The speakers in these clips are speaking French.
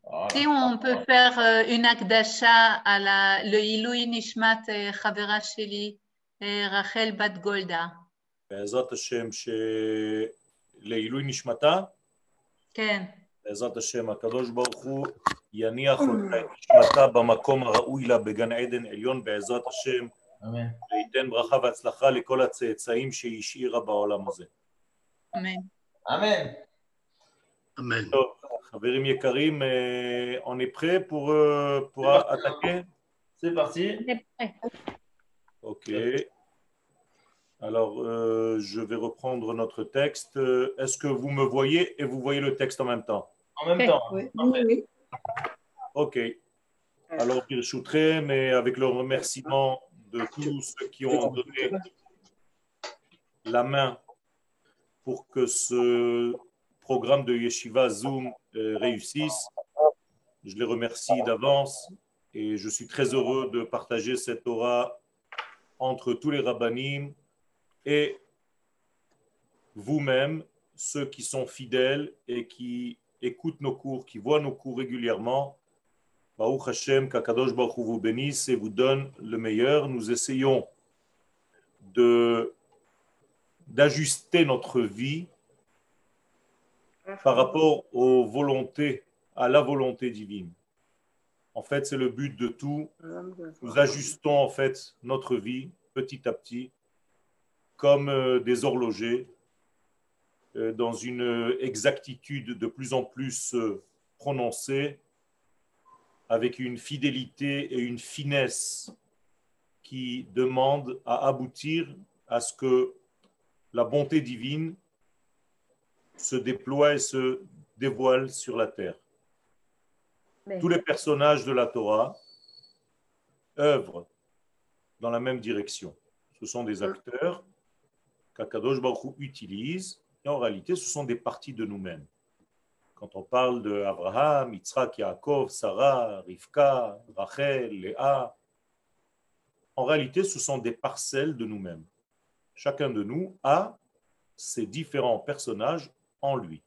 Voilà. Si on peut faire une akdasha à le Ilui Nishmat Chavera Sheli, Rachel Bat Golda. בעזרת השם לעילוי נשמתה, כן. בעזרת השם הקדוש ברוך הוא יניח אותה את נשמתה במקום הראוי לה בגן עדן עליון בעזרת השם, אמן. וייתן ברכה והצלחה לכל הצאצאים שהיא השאירה בעולם הזה. אמן. אמן. Amen. טוב, חברים יקרים, on est prêt pour attaquer? C'est parti. Ok. Alors, je vais reprendre notre texte. Est-ce que vous me voyez et vous voyez le texte en même temps? En même temps. Oui. Parfait. Oui. Ok. Alors, Birshoutrem, et avec le remerciement de tous ceux qui ont donné la main pour que ce programme de Yeshiva Zoom réussisse, je les remercie d'avance et je suis très heureux de partager cette Torah entre tous les rabbanim et vous-même, ceux qui sont fidèles et qui écoutent nos cours, qui voient nos cours régulièrement. Baruch Hashem, qu'Akadosh Baruch Hu vous bénisse et vous donne le meilleur. Nous essayons d'ajuster notre vie par rapport aux volontés, à la volonté divine. En fait, c'est le but de tout. Nous ajustons en fait notre vie petit à petit comme des horlogers dans une exactitude de plus en plus prononcée, avec une fidélité et une finesse qui demandent à aboutir à ce que la bonté divine se déploie et se dévoile sur la terre. Tous les personnages de la Torah œuvrent dans la même direction. Ce sont des acteurs qu'Akadosh Baruch Hu utilise, et en réalité, ce sont des parties de nous-mêmes. Quand on parle de Abraham, Yitzhak, Yaakov, Sarah, Rivka, Rachel, Léa, en réalité, ce sont des parcelles de nous-mêmes. Chacun de nous a ces différents personnages en lui.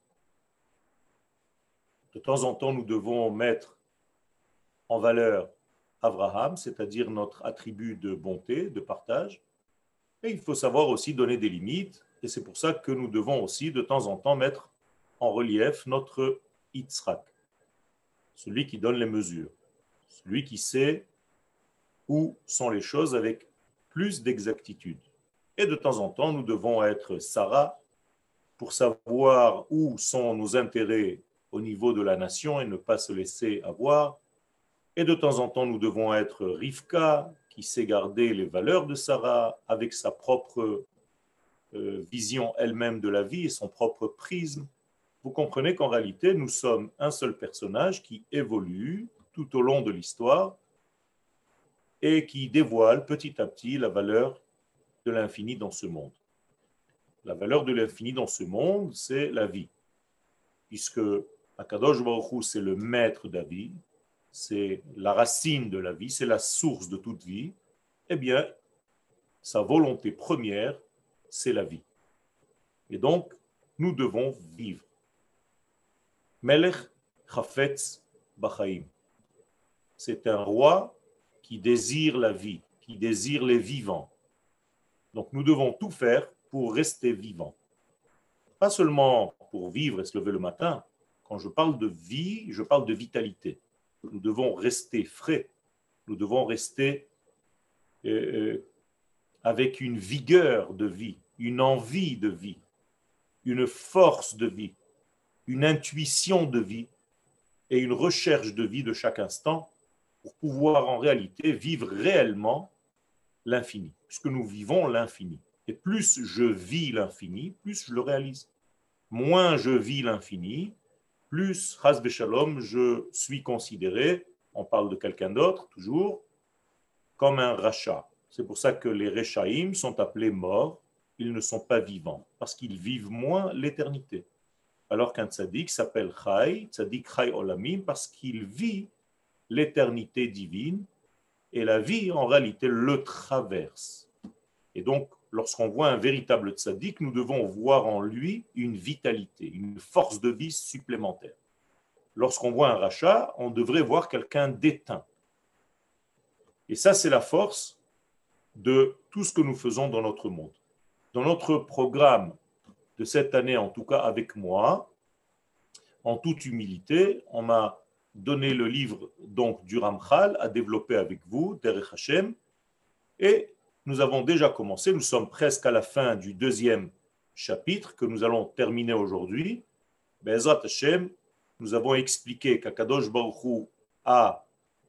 De temps en temps, nous devons mettre en valeur Abraham, c'est-à-dire notre attribut de bonté, de partage. Et il faut savoir aussi donner des limites. Et c'est pour ça que nous devons aussi de temps en temps mettre en relief notre Yitzhak, celui qui donne les mesures, celui qui sait où sont les choses avec plus d'exactitude. Et de temps en temps, nous devons être Sarah pour savoir où sont nos intérêts au niveau de la nation et ne pas se laisser avoir. Et de temps en temps, nous devons être Rivka, qui sait garder les valeurs de Sarah avec sa propre vision elle-même de la vie et son propre prisme. Vous comprenez qu'en réalité, nous sommes un seul personnage qui évolue tout au long de l'histoire et qui dévoile petit à petit la valeur de l'infini dans ce monde. La valeur de l'infini dans ce monde, c'est la vie. Puisque Akadosh Baruch Hu, c'est le maître de la vie, c'est la racine de la vie, c'est la source de toute vie, eh bien, sa volonté première, c'est la vie. Et donc, nous devons vivre. Melech Chafetz Bachaim. C'est un roi qui désire la vie, qui désire les vivants. Donc, nous devons tout faire pour rester vivants. Pas seulement pour vivre et se lever le matin. Quand je parle de vie, je parle de vitalité. Nous devons rester frais. Nous devons rester avec une vigueur de vie, une envie de vie, une force de vie, une intuition de vie et une recherche de vie de chaque instant pour pouvoir en réalité vivre réellement l'infini, puisque nous vivons l'infini. Et plus je vis l'infini, plus je le réalise. Moins je vis l'infini, plus, chas v'shalom, je suis considéré, on parle de quelqu'un d'autre toujours, comme un rachat. C'est pour ça que les rechaïm sont appelés morts, ils ne sont pas vivants, parce qu'ils vivent moins l'éternité. Alors qu'un tzaddik s'appelle Chai, tzaddik Chai Olamim, parce qu'il vit l'éternité divine, et la vie, en réalité, le traverse. Et donc, lorsqu'on voit un véritable tzaddik, nous devons voir en lui une vitalité, une force de vie supplémentaire. lorsqu'on voit un rachat, on devrait voir quelqu'un d'éteint. Et ça, c'est la force de tout ce que nous faisons dans notre monde. Dans notre programme de cette année, en tout cas avec moi, en toute humilité, on m'a donné le livre donc du Ramchal à développer avec vous, Derech Hashem, et nous avons déjà commencé, nous sommes presque à la fin du deuxième chapitre que nous allons terminer aujourd'hui. Be'ezrat Hashem, nous avons expliqué qu'Akadosh Baruch Hu a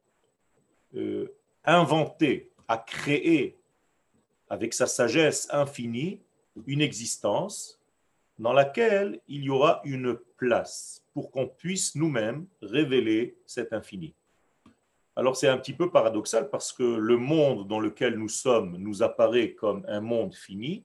inventé, a créé avec sa sagesse infinie une existence dans laquelle il y aura une place pour qu'on puisse nous-mêmes révéler cet infini. Alors c'est un petit peu paradoxal parce que le monde dans lequel nous sommes nous apparaît comme un monde fini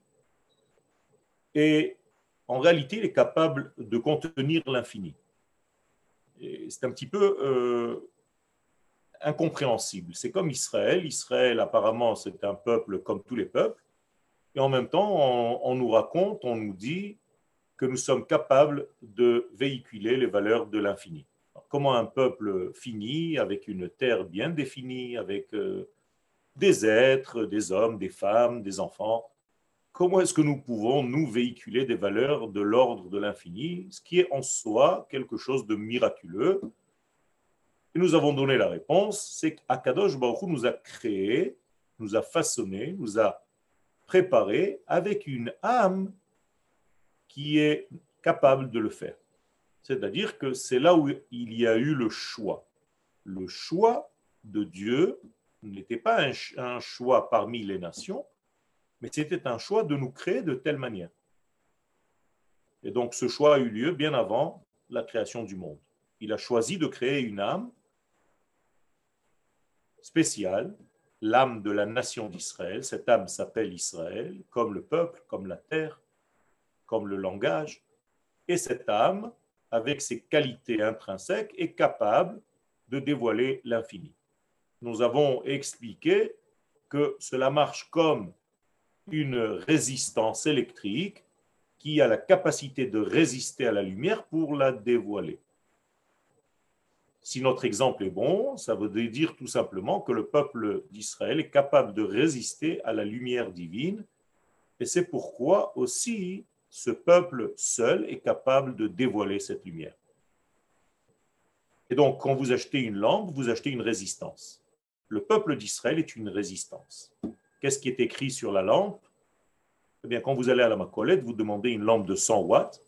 et en réalité il est capable de contenir l'infini. Et c'est un petit peu incompréhensible. C'est comme Israël. Israël apparemment c'est un peuple comme tous les peuples et en même temps on nous raconte, on nous dit que nous sommes capables de véhiculer les valeurs de l'infini. Comment un peuple fini, avec une terre bien définie, avec des êtres, des hommes, des femmes, des enfants, comment est-ce que nous pouvons, nous, véhiculer des valeurs de l'ordre de l'infini, ce qui est en soi quelque chose de miraculeux? Et nous avons donné la réponse, c'est qu'Akadosh Baruch Hu nous a créé, nous a façonné, nous a préparé avec une âme qui est capable de le faire. C'est-à-dire que c'est là où il y a eu le choix. Le choix de Dieu n'était pas un choix parmi les nations, mais c'était un choix de nous créer de telle manière. Et donc ce choix a eu lieu bien avant la création du monde. Il a choisi de créer une âme spéciale, l'âme de la nation d'Israël. Cette âme s'appelle Israël, comme le peuple, comme la terre, comme le langage. Et cette âme, avec ses qualités intrinsèques, est capable de dévoiler l'infini. Nous avons expliqué que cela marche comme une résistance électrique qui a la capacité de résister à la lumière pour la dévoiler. Si notre exemple est bon, ça veut dire tout simplement que le peuple d'Israël est capable de résister à la lumière divine, et c'est pourquoi aussi ce peuple seul est capable de dévoiler cette lumière. Et donc, quand vous achetez une lampe, vous achetez une résistance. Le peuple d'Israël est une résistance. Qu'est-ce qui est écrit sur la lampe? Eh bien, quand vous allez à la Macolette, vous demandez une lampe de 100 watts.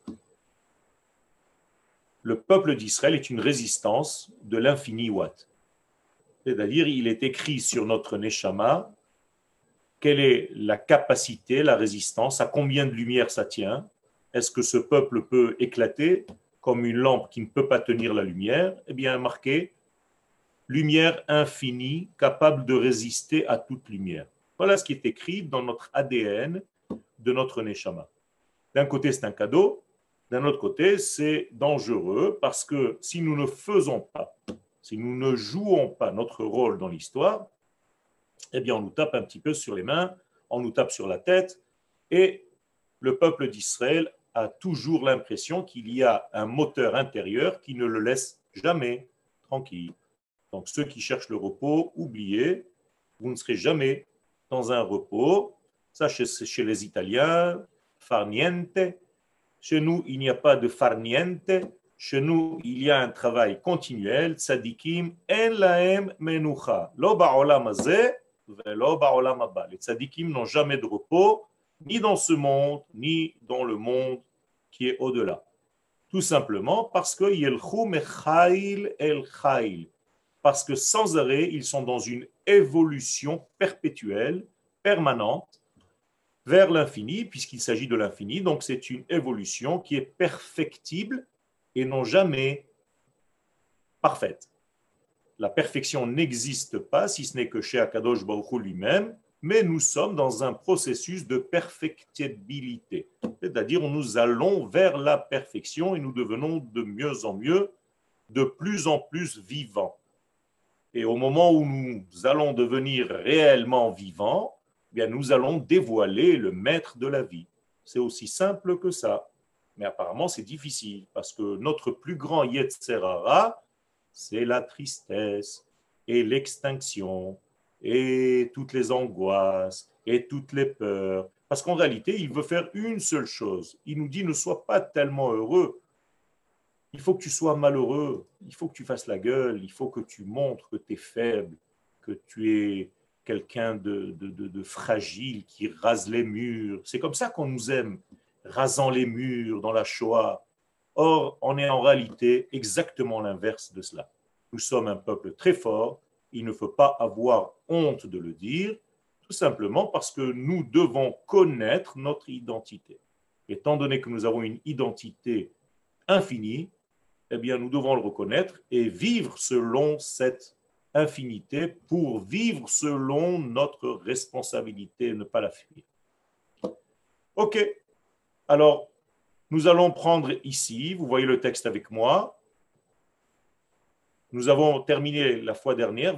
Le peuple d'Israël est une résistance de l'infini watt. C'est-à-dire, il est écrit sur notre Neshama quelle est la capacité, la résistance, à combien de lumière ça tient. Est-ce que ce peuple peut éclater comme une lampe qui ne peut pas tenir la lumière? Eh bien, marqué lumière infinie, capable de résister à toute lumière. Voilà ce qui est écrit dans notre ADN de notre Neshama. D'un côté, c'est un cadeau. D'un autre côté, c'est dangereux parce que si nous ne faisons pas, si nous ne jouons pas notre rôle dans l'histoire, eh bien, on nous tape un petit peu sur les mains, on nous tape sur la tête, et le peuple d'Israël a toujours l'impression qu'il y a un moteur intérieur qui ne le laisse jamais tranquille. Donc, ceux qui cherchent le repos, oubliez, vous ne serez jamais dans un repos. Ça, c'est chez les Italiens, farniente. Chez nous, il n'y a pas de farniente. Chez nous, il y a un travail continuel. Tzadikim, en laem menucha. Lo ba'olam hazeh, velo ba'olam haba. Les tzadikim n'ont jamais de repos, ni dans ce monde, ni dans le monde qui est au-delà. Tout simplement parce que yelchu mechail el chail. Parce que sans arrêt, ils sont dans une évolution perpétuelle, permanente, vers l'infini, puisqu'il s'agit de l'infini. Donc, c'est une évolution qui est perfectible et non jamais parfaite. La perfection n'existe pas, si ce n'est que chez Akadosh Baruch Hu lui-même, mais nous sommes dans un processus de perfectibilité. C'est-à-dire, nous allons vers la perfection et nous devenons de mieux en mieux, de plus en plus vivants. Et au moment où nous allons devenir réellement vivants, eh bien, nous allons dévoiler le maître de la vie. C'est aussi simple que ça. Mais apparemment, c'est difficile parce que notre plus grand Yetzer Hara, c'est la tristesse et l'extinction et toutes les angoisses et toutes les peurs. Parce qu'en réalité, il veut faire une seule chose. Il nous dit ne sois pas tellement heureux. Il faut que tu sois malheureux. Il faut que tu fasses la gueule. Il faut que tu montres que tu es faible, que tu es quelqu'un de fragile qui rase les murs. C'est comme ça qu'on nous aime, rasant les murs dans la Shoah. Or, on est en réalité exactement l'inverse de cela. Nous sommes un peuple très fort. Il ne faut pas avoir honte de le dire, tout simplement parce que nous devons connaître notre identité. Étant donné que nous avons une identité infinie, eh bien, nous devons le reconnaître et vivre selon cette infinité pour vivre selon notre responsabilité et ne pas la fuir. Ok, alors nous allons prendre ici, vous voyez le texte avec moi. Nous avons terminé la fois dernière.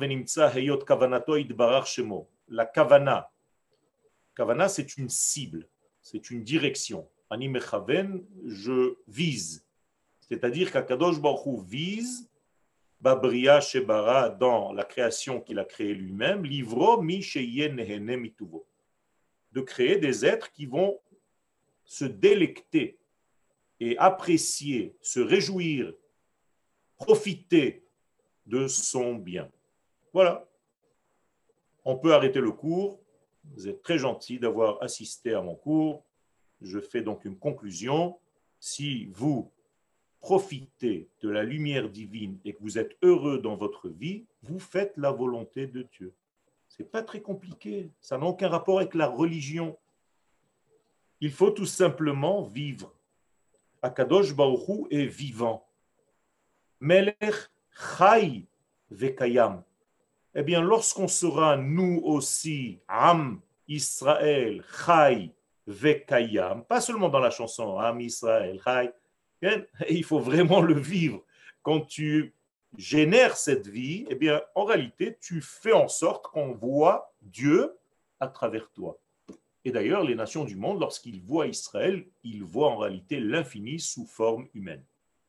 La kavana. Kavana, c'est une cible, c'est une direction. Ani mechaven, je vise. C'est-à-dire qu'Akadosh Baruch Hu vise Babria Shebara dans la création qu'il a créée lui-même, livro mi sheyen nehene mituvo, de créer des êtres qui vont se délecter et apprécier, se réjouir, profiter de son bien. Voilà. On peut arrêter le cours. Vous êtes très gentil d'avoir assisté à mon cours. Je fais donc une conclusion. Si vous profitez de la lumière divine et que vous êtes heureux dans votre vie, vous faites la volonté de Dieu. Ce n'est pas très compliqué. Ça n'a aucun rapport avec la religion. Il faut tout simplement vivre. Akadosh Baruch Hu est vivant. Melech Chai Vekayam. Eh bien, lorsqu'on sera nous aussi, Am Israël Chai Vekayam, pas seulement dans la chanson Am Israël Chai, il faut vraiment le vivre. Quand tu génères cette vie, eh bien, en réalité, tu fais en sorte qu'on voit Dieu à travers toi. Et d'ailleurs, les nations du monde, lorsqu'ils voient Israël, ils voient en réalité l'infini sous forme humaine.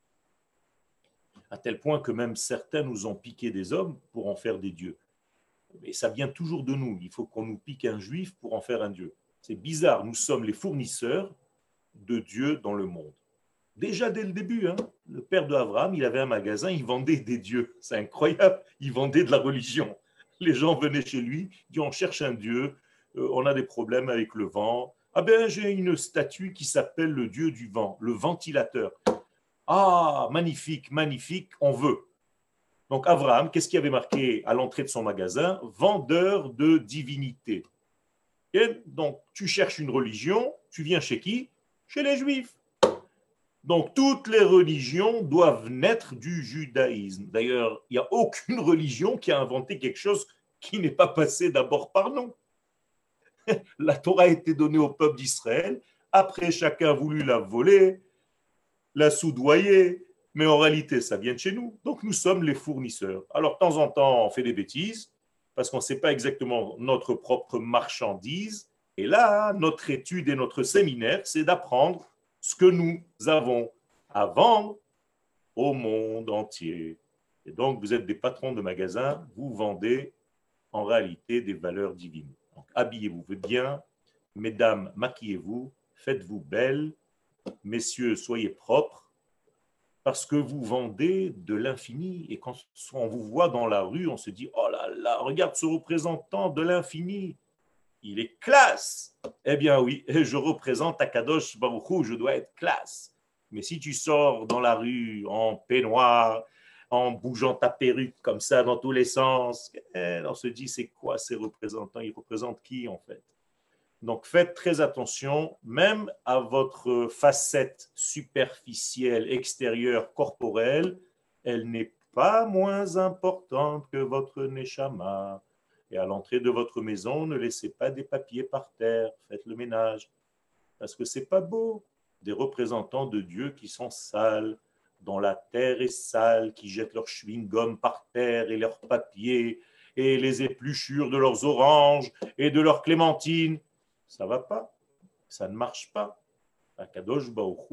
À tel point que même certains nous ont piqué des hommes pour en faire des dieux. Mais ça vient toujours de nous. Il faut qu'on nous pique un juif pour en faire un dieu. C'est bizarre, nous sommes les fournisseurs de Dieu dans le monde. Déjà dès le début, le père d'Abraham, il avait un magasin, il vendait des dieux. C'est incroyable, il vendait de la religion. Les gens venaient chez lui, disaient on cherche un dieu, on a des problèmes avec le vent. Ah ben j'ai une statue qui s'appelle le dieu du vent, le ventilateur. Ah, magnifique, magnifique, on veut. Donc Abraham, qu'est-ce qui avait marqué à l'entrée de son magasin? Vendeur de divinité. Et donc tu cherches une religion, tu viens chez qui? Chez les Juifs. Donc toutes les religions doivent naître du judaïsme. D'ailleurs, il n'y a aucune religion qui a inventé quelque chose qui n'est pas passé d'abord par nous. La Torah a été donnée au peuple d'Israël, après chacun a voulu la voler, la soudoyer, mais en réalité, ça vient de chez nous. Donc, nous sommes les fournisseurs. Alors, de temps en temps, on fait des bêtises, parce qu'on ne sait pas exactement notre propre marchandise. Et là, notre étude et notre séminaire, c'est d'apprendre ce que nous avons à vendre au monde entier. Et donc, vous êtes des patrons de magasins, vous vendez en réalité des valeurs divines. Donc, habillez-vous bien, mesdames, maquillez-vous, faites-vous belles, messieurs, soyez propres, parce que vous vendez de l'infini. Et quand on vous voit dans la rue, on se dit « Oh là là, regarde ce représentant de l'infini, il est classe !» Eh bien oui, je représente Akadosh Baruch Hu, je dois être classe. Mais si tu sors dans la rue en peignoir, en bougeant ta perruque comme ça dans tous les sens, on se dit c'est quoi ces représentants? Ils représentent qui en fait? Donc faites très attention, même à votre facette superficielle, extérieure, corporelle, elle n'est pas moins importante que votre neshama. Et à l'entrée de votre maison, ne laissez pas des papiers par terre, faites le ménage, parce que c'est pas beau. Des représentants de Dieu qui sont sales, dont la terre est sale, qui jettent leur chewing-gum par terre et leurs papiers et les épluchures de leurs oranges et de leurs clémentines. Ça ne va pas, ça ne marche pas. Akadosh Baruch Hu,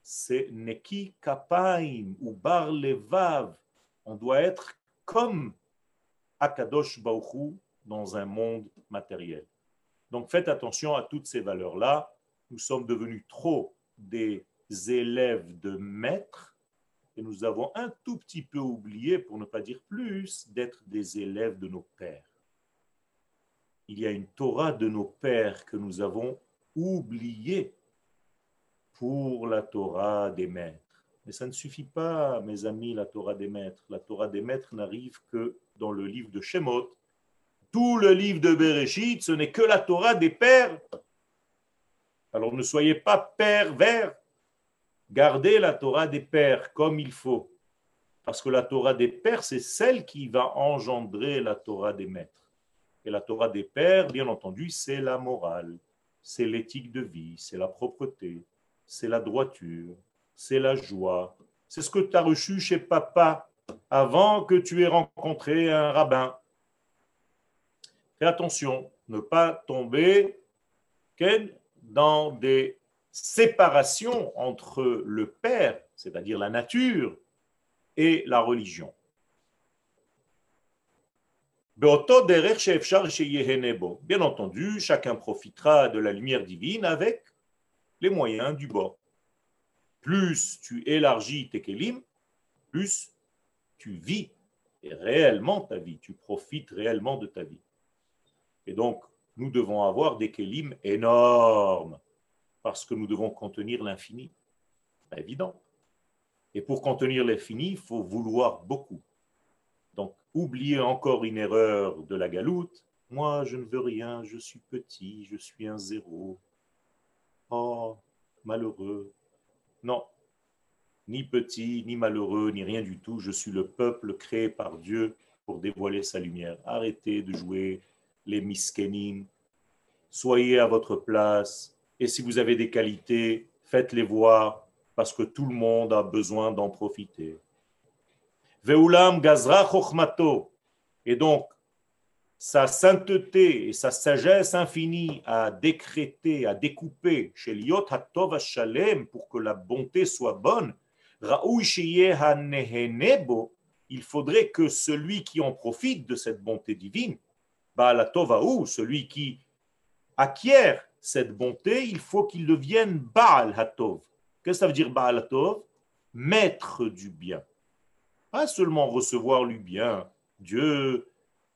c'est neki kapaim ou bar levav. On doit être comme Akadosh Baruch Hu dans un monde matériel. Donc faites attention à toutes ces valeurs-là. Nous sommes devenus trop des élèves de maîtres et nous avons un tout petit peu oublié, pour ne pas dire plus, d'être des élèves de nos pères. Il y a une Torah de nos pères que nous avons oubliée pour la Torah des maîtres. Mais ça ne suffit pas, mes amis, la Torah des maîtres. La Torah des maîtres n'arrive que dans le livre de Shemot. Tout le livre de Bereshit, ce n'est que la Torah des pères. Alors ne soyez pas pervers. Gardez la Torah des pères comme il faut. Parce que la Torah des pères, c'est celle qui va engendrer la Torah des maîtres. Et la Torah des pères, bien entendu, c'est la morale, c'est l'éthique de vie, c'est la propreté, c'est la droiture, c'est la joie. C'est ce que tu as reçu chez papa avant que tu aies rencontré un rabbin. Fais attention, ne pas tomber dans des séparations entre le père, c'est-à-dire la nature, et la religion. Bien entendu, chacun profitera de la lumière divine avec les moyens du bord. Plus tu élargis tes kélim, plus tu vis réellement ta vie, tu profites réellement de ta vie. Et donc, nous devons avoir des kélim énormes, parce que nous devons contenir l'infini. C'est évident. Et pour contenir l'infini, il faut vouloir beaucoup. Donc, oubliez encore une erreur de la galoute. Moi, je ne veux rien, je suis petit, je suis un zéro. Oh, malheureux. Non, ni petit, ni malheureux, ni rien du tout. Je suis le peuple créé par Dieu pour dévoiler sa lumière. Arrêtez de jouer les miskenim. Soyez à votre place. Et si vous avez des qualités, faites-les voir parce que tout le monde a besoin d'en profiter. Veulam gazra chokhmato. Et donc, sa sainteté et sa sagesse infinie a décrété, a découpé chez Liot Hatov Shalem pour que la bonté soit bonne. Raoui sheyeh hanehenebo. Il faudrait que celui qui en profite de cette bonté divine, Baal Tovahu, celui qui acquiert cette bonté, il faut qu'il devienne Baal Hatov. Qu'est-ce que ça veut dire Baal Hatov? Maître du bien. Pas seulement recevoir le bien. Dieu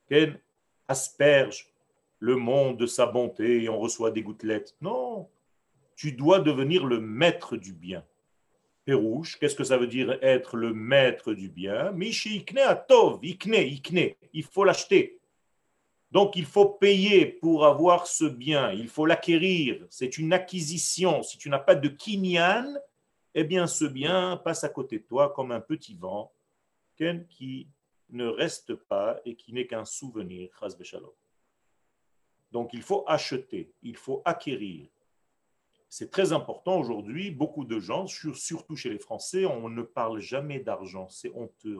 asperge le monde de sa bonté et on reçoit des gouttelettes. Non, tu dois devenir le maître du bien. Pérouche, qu'est-ce que ça veut dire être le maître du bien? Michi ikne atov, ikne. Il faut l'acheter. Donc il faut payer pour avoir ce bien. Il faut l'acquérir. C'est une acquisition. Si tu n'as pas de kinyan, eh bien ce bien passe à côté de toi comme un petit vent qui ne reste pas et qui n'est qu'un souvenir. Donc il faut acheter, il faut acquérir. C'est très important aujourd'hui. Beaucoup de gens, surtout chez les Français, on ne parle jamais d'argent. C'est honteux.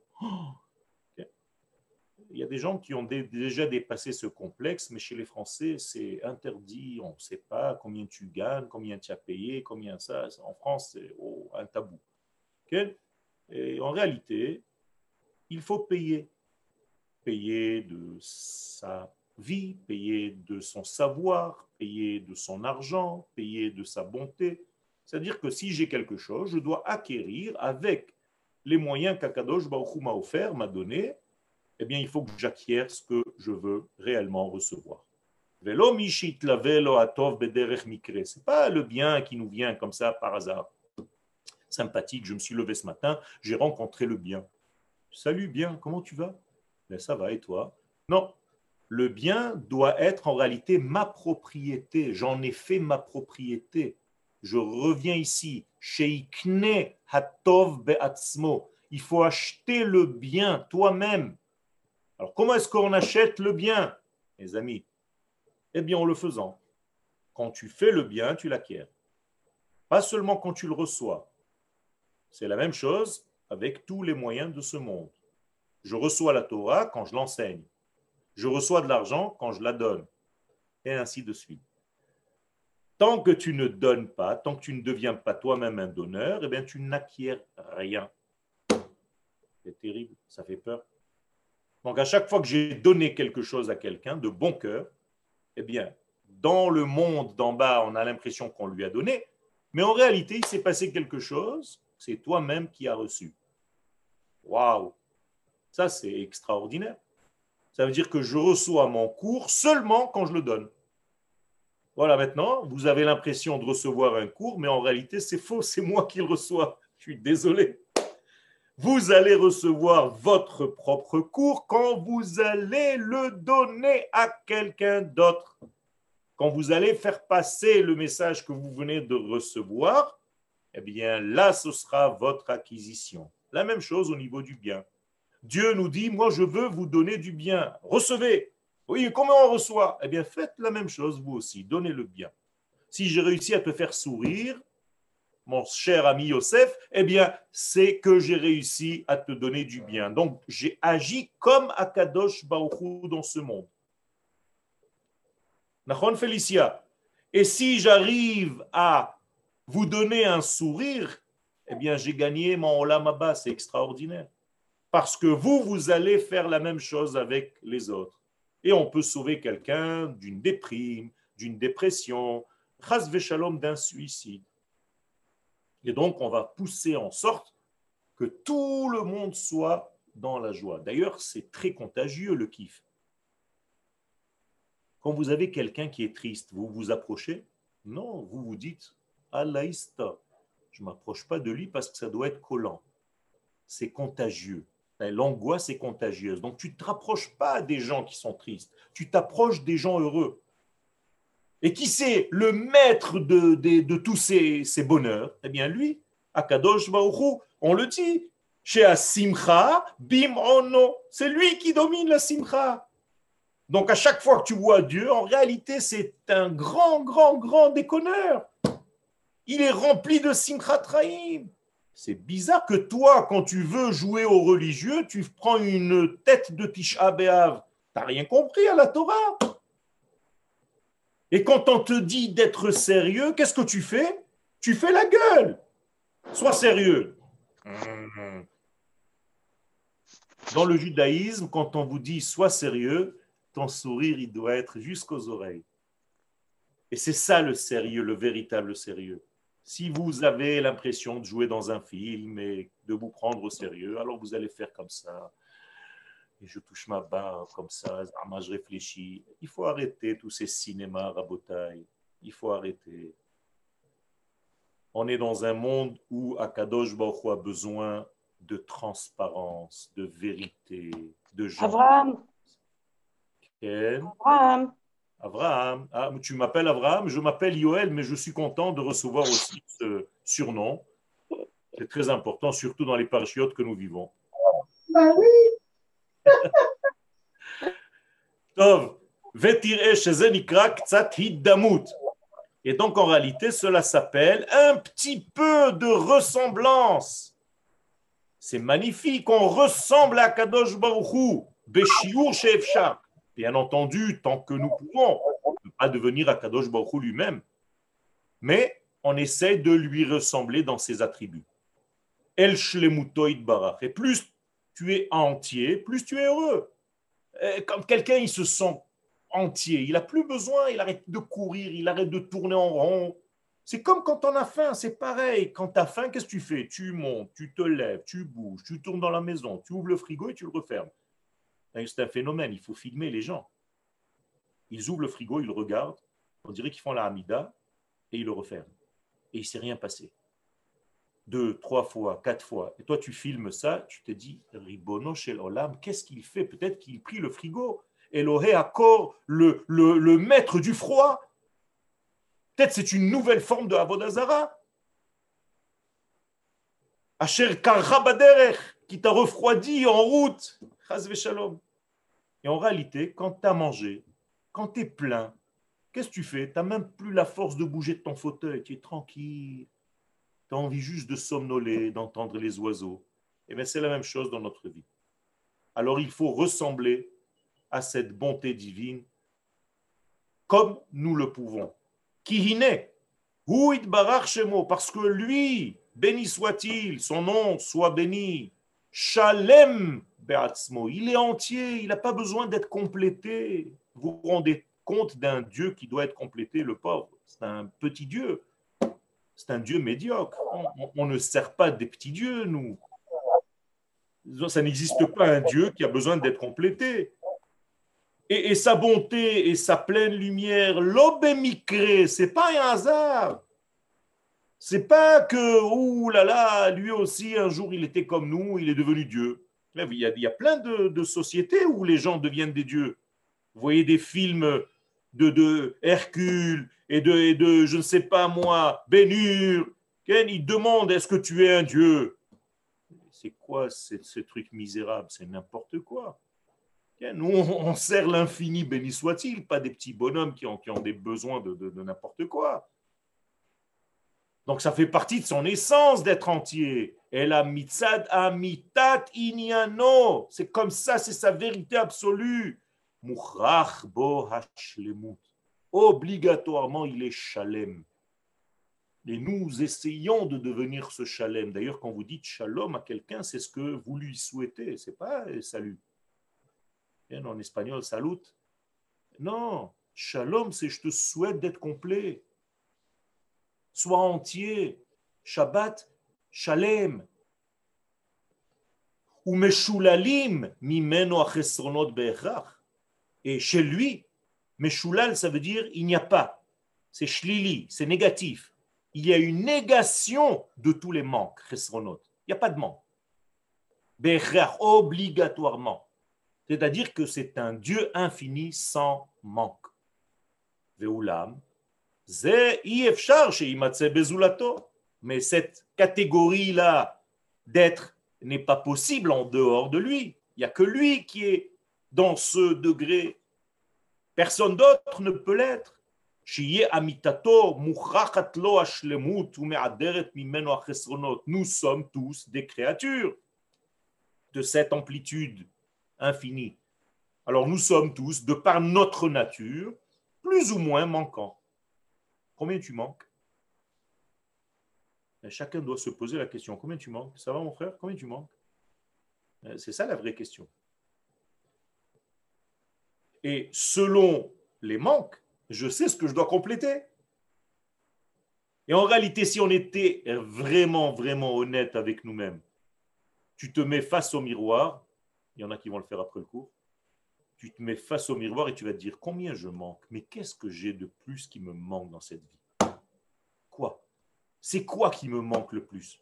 Il y a des gens qui ont déjà dépassé ce complexe, mais chez les Français, c'est interdit. On ne sait pas combien tu gagnes, combien tu as payé, combien ça. En France, c'est un tabou. Et en réalité, il faut payer. Payer de sa vie, payer de son savoir, payer de son argent, payer de sa bonté. C'est-à-dire que si j'ai quelque chose, je dois acquérir avec les moyens qu'Akadosh Baruch Hu m'a offert, m'a donné, eh bien, il faut que j'acquière ce que je veux réellement recevoir. Ce n'est pas le bien qui nous vient comme ça par hasard. Sympathique, je me suis levé ce matin, j'ai rencontré le bien. Salut bien, comment tu vas? Ben, ça va et toi? Non, le bien doit être en réalité ma propriété. J'en ai fait ma propriété. Je reviens ici. Sheikne hatov be'atzmo. Il faut acheter le bien toi-même. Alors, comment est-ce qu'on achète le bien, mes amis? Eh bien, en le faisant. Quand tu fais le bien, tu l'acquiers. Pas seulement quand tu le reçois. C'est la même chose avec tous les moyens de ce monde. Je reçois la Torah quand je l'enseigne. Je reçois de l'argent quand je la donne. Et ainsi de suite. Tant que tu ne donnes pas, tant que tu ne deviens pas toi-même un donneur, eh bien, tu n'acquiers rien. C'est terrible, ça fait peur. Donc, à chaque fois que j'ai donné quelque chose à quelqu'un de bon cœur, eh bien, dans le monde d'en bas, on a l'impression qu'on lui a donné, mais en réalité, il s'est passé quelque chose, c'est toi-même qui as reçu. Waouh! Ça, c'est extraordinaire. Ça veut dire que je reçois mon cours seulement quand je le donne. Voilà, maintenant, vous avez l'impression de recevoir un cours, mais en réalité, c'est faux, c'est moi qui le reçois. Je suis désolé. Vous allez recevoir votre propre cours quand vous allez le donner à quelqu'un d'autre. Quand vous allez faire passer le message que vous venez de recevoir, eh bien là, ce sera votre acquisition. La même chose au niveau du bien. Dieu nous dit, moi, je veux vous donner du bien. Recevez. Oui, comment on reçoit? Eh bien, faites la même chose, vous aussi. Donnez le bien. Si j'ai réussi à te faire sourire, mon cher ami Yosef, eh bien, c'est que j'ai réussi à te donner du bien. Donc, j'ai agi comme Akadosh Baruch Hu dans ce monde. Nachon Félicia. Et si j'arrive à vous donner un sourire, eh bien, j'ai gagné mon Olam Haba, c'est extraordinaire. Parce que vous allez faire la même chose avec les autres. Et on peut sauver quelqu'un d'une déprime, d'une dépression, chas v'shalom, d'un suicide. Et donc, on va pousser en sorte que tout le monde soit dans la joie. D'ailleurs, c'est très contagieux le kiff. Quand vous avez quelqu'un qui est triste, vous vous approchez? Non, vous vous dites Alaïsta. Je ne m'approche pas de lui parce que ça doit être collant. C'est contagieux. L'angoisse est contagieuse. Donc, tu ne te rapproches pas des gens qui sont tristes. Tu t'approches des gens heureux. Et qui c'est le maître de tous ces bonheurs? Eh bien, lui, Akadosh Baruch Hu, on le dit, chez Asimcha, bim ono. C'est lui qui domine la Simcha. Donc, à chaque fois que tu vois Dieu, en réalité, c'est un grand, grand, grand déconneur. Il est rempli de Simchat Chaim. C'est bizarre que toi, quand tu veux jouer aux religieux, tu prends une tête de Tisha B'Av. Tu n'as rien compris à la Torah. Et quand on te dit d'être sérieux, qu'est-ce que tu fais? Tu fais la gueule. Sois sérieux. Dans le judaïsme, quand on vous dit sois sérieux, ton sourire, il doit être jusqu'aux oreilles. Et c'est ça le sérieux, le véritable sérieux. Si vous avez l'impression de jouer dans un film et de vous prendre au sérieux, alors vous allez faire comme ça. Et je touche ma barre comme ça, je réfléchis. Il faut arrêter tous ces cinémas rabotailles. Il faut arrêter. On est dans un monde où Akadosh Baruch Hu a besoin de transparence, de vérité, de gens. Abraham. Abraham. Abraham. Ah, tu m'appelles Abraham, je m'appelle Yoel, mais je suis content de recevoir aussi ce surnom. C'est très important, surtout dans les parachiotes que nous vivons. Bah oui. Tov, vetireh shezen ikra ktsat hiddamut. Et donc en réalité, cela s'appelle un petit peu de ressemblance. C'est magnifique, on ressemble à Kadosh Baruch Hu, beshiur she'efshar. Bien entendu, tant que nous pouvons, on ne peut pas devenir Akadosh Baruch Hu lui-même, mais on essaie de lui ressembler dans ses attributs. El shlemuto itbarach. Et plus tu es entier, plus tu es heureux. Quand quelqu'un il se sent entier, il n'a plus besoin, il arrête de courir, il arrête de tourner en rond. C'est comme quand on a faim, c'est pareil. Quand tu as faim, qu'est-ce que tu fais? Tu montes, tu te lèves, tu bouges, tu tournes dans la maison, tu ouvres le frigo et tu le refermes. C'est un phénomène, il faut filmer les gens. Ils ouvrent le frigo, ils le regardent, on dirait qu'ils font la hamida et ils le referment. Et il ne s'est rien passé. 2, 3 fois, 4 fois. Et toi, tu filmes ça, tu te dis, Ribono shel Olam, qu'est-ce qu'il fait? Peut-être qu'il prie le frigo. Elohé Akor, le maître du froid. Peut-être c'est une nouvelle forme de Avodah Zara. Asher karra baderech, qui t'a refroidi en route. Chas v'shalom. Et en réalité, quand tu as mangé, quand tu es plein, qu'est-ce que tu fais? Tu n'as même plus la force de bouger de ton fauteuil. Tu es tranquille. Tu as envie juste de somnoler, d'entendre les oiseaux. Et bien, c'est la même chose dans notre vie. Alors, il faut ressembler à cette bonté divine comme nous le pouvons. Kihine, hu itbarach shemo, parce que lui, béni soit-il, son nom soit béni, Shalem be'atzmo, il est entier, il n'a pas besoin d'être complété. Vous vous rendez compte d'un Dieu qui doit être complété, le pauvre? C'est un petit Dieu, c'est un Dieu médiocre. On ne sert pas des petits dieux, nous. Ça n'existe pas un Dieu qui a besoin d'être complété. Et sa bonté et sa pleine lumière, l'obémicré, c'est pas un hasard. C'est pas que, ouh là là, lui aussi, un jour, il était comme nous, il est devenu Dieu. Il y a plein de sociétés où les gens deviennent des dieux. Vous voyez des films de Hercule et de, je ne sais pas moi, Ben-Hur. Ils demandent, est-ce que tu es un dieu? C'est quoi ce truc misérable? C'est n'importe quoi. Nous, on sert l'infini, béni soit-il, pas des petits bonhommes qui ont des besoins de n'importe quoi. Donc, ça fait partie de son essence d'être entier. Et la mitzad amitat inyano. C'est comme ça, c'est sa vérité absolue. Mukhrach bo hashlemut. Obligatoirement, il est shalem. Et nous essayons de devenir ce shalem. D'ailleurs, quand vous dites shalom à quelqu'un, c'est ce que vous lui souhaitez. Ce n'est pas salut. En espagnol, salut. Non, shalom, c'est je te souhaite d'être complet. Sois entier. Shabbat, shalem. Ou meshulalim mimeno achesronot be'echrach. Et chez lui, meshulal, ça veut dire il n'y a pas. C'est shlili, c'est négatif. Il y a une négation de tous les manques, chesronot. Il n'y a pas de manque. Be'echrach, obligatoirement. C'est-à-dire que c'est un Dieu infini sans manque. Ve'ulam. Mais cette catégorie-là d'être n'est pas possible en dehors de lui. Il n'y a que lui qui est dans ce degré. Personne d'autre ne peut l'être. Nous sommes tous des créatures de cette amplitude infinie. Alors nous sommes tous, de par notre nature, plus ou moins manquants. Combien tu manques? Et chacun doit se poser la question. Combien tu manques? Ça va mon frère? Combien tu manques? C'est ça la vraie question. Et selon les manques, je sais ce que je dois compléter. Et en réalité, si on était vraiment, vraiment honnête avec nous-mêmes, tu te mets face au miroir, il y en a qui vont le faire après le cours, tu te mets face au miroir et tu vas te dire combien je manque, mais qu'est-ce que j'ai de plus qui me manque dans cette vie? Quoi? C'est quoi qui me manque le plus?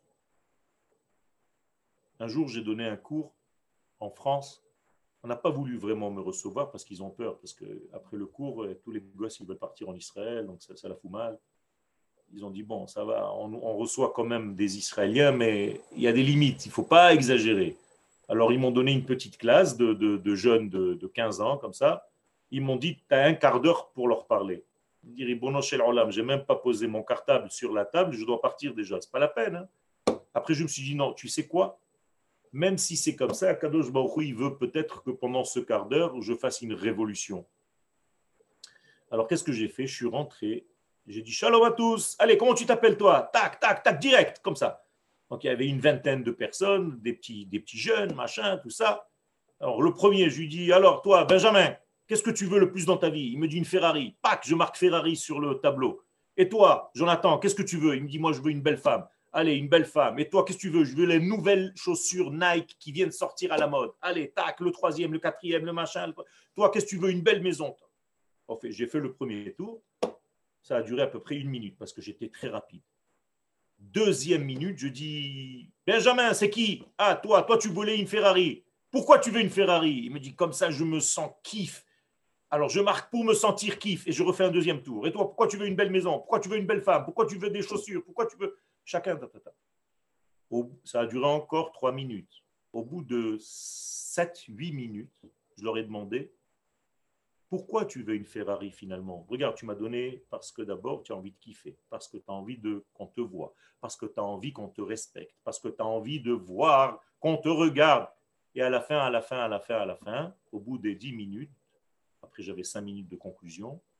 Un jour, j'ai donné un cours en France. On n'a pas voulu vraiment me recevoir parce qu'ils ont peur, parce qu'après le cours, tous les gosses ils veulent partir en Israël, donc ça la fout mal. Ils ont dit, bon, ça va, on reçoit quand même des Israéliens, mais il y a des limites, il ne faut pas exagérer. Alors, ils m'ont donné une petite classe de jeunes de 15 ans, comme ça. Ils m'ont dit, tu as un quart d'heure pour leur parler. Je n'ai même pas posé mon cartable sur la table, je dois partir déjà. Ce n'est pas la peine. Hein. Après, je me suis dit, non, tu sais quoi? Même si c'est comme ça, Kadosh Baruch Hu, il veut peut-être que pendant ce quart d'heure, je fasse une révolution. Alors, qu'est-ce que j'ai fait? Je suis rentré, j'ai dit, shalom à tous. Allez, comment tu t'appelles toi? Tac, tac, tac, direct, comme ça. Donc, il y avait une vingtaine de personnes, des petits jeunes, machin, tout ça. Alors, le premier, je lui dis, alors, toi, Benjamin, qu'est-ce que tu veux le plus dans ta vie? Il me dit une Ferrari. Pac, je marque Ferrari sur le tableau. Et toi, Jonathan, qu'est-ce que tu veux? Il me dit, moi, je veux une belle femme. Allez, une belle femme. Et toi, qu'est-ce que tu veux? Je veux les nouvelles chaussures Nike qui viennent sortir à la mode. Allez, tac, le troisième, le quatrième, le machin. Toi, qu'est-ce que tu veux? Une belle maison. En fait, j'ai fait le premier tour. Ça a duré à peu près 1 minute parce que j'étais très rapide. Deuxième minute, je dis, Benjamin, c'est qui? Ah, toi, tu voulais une Ferrari. Pourquoi tu veux une Ferrari? Il me dit, comme ça, je me sens kiff. Alors, je marque pour me sentir kiff et je refais un deuxième tour. Et toi, pourquoi tu veux une belle maison? Pourquoi tu veux une belle femme? Pourquoi tu veux des chaussures? Pourquoi tu veux... Chacun, ça a duré encore 3 minutes. Au bout de 7-8 minutes, je leur ai demandé, pourquoi tu veux une Ferrari finalement? Regarde, tu m'as donné parce que d'abord, tu as envie de kiffer, parce que tu as envie qu'on te voit, parce que tu as envie qu'on te respecte, parce que tu as envie de voir qu'on te regarde. Et à la fin, au bout des 10 minutes, après j'avais 5 minutes de conclusion,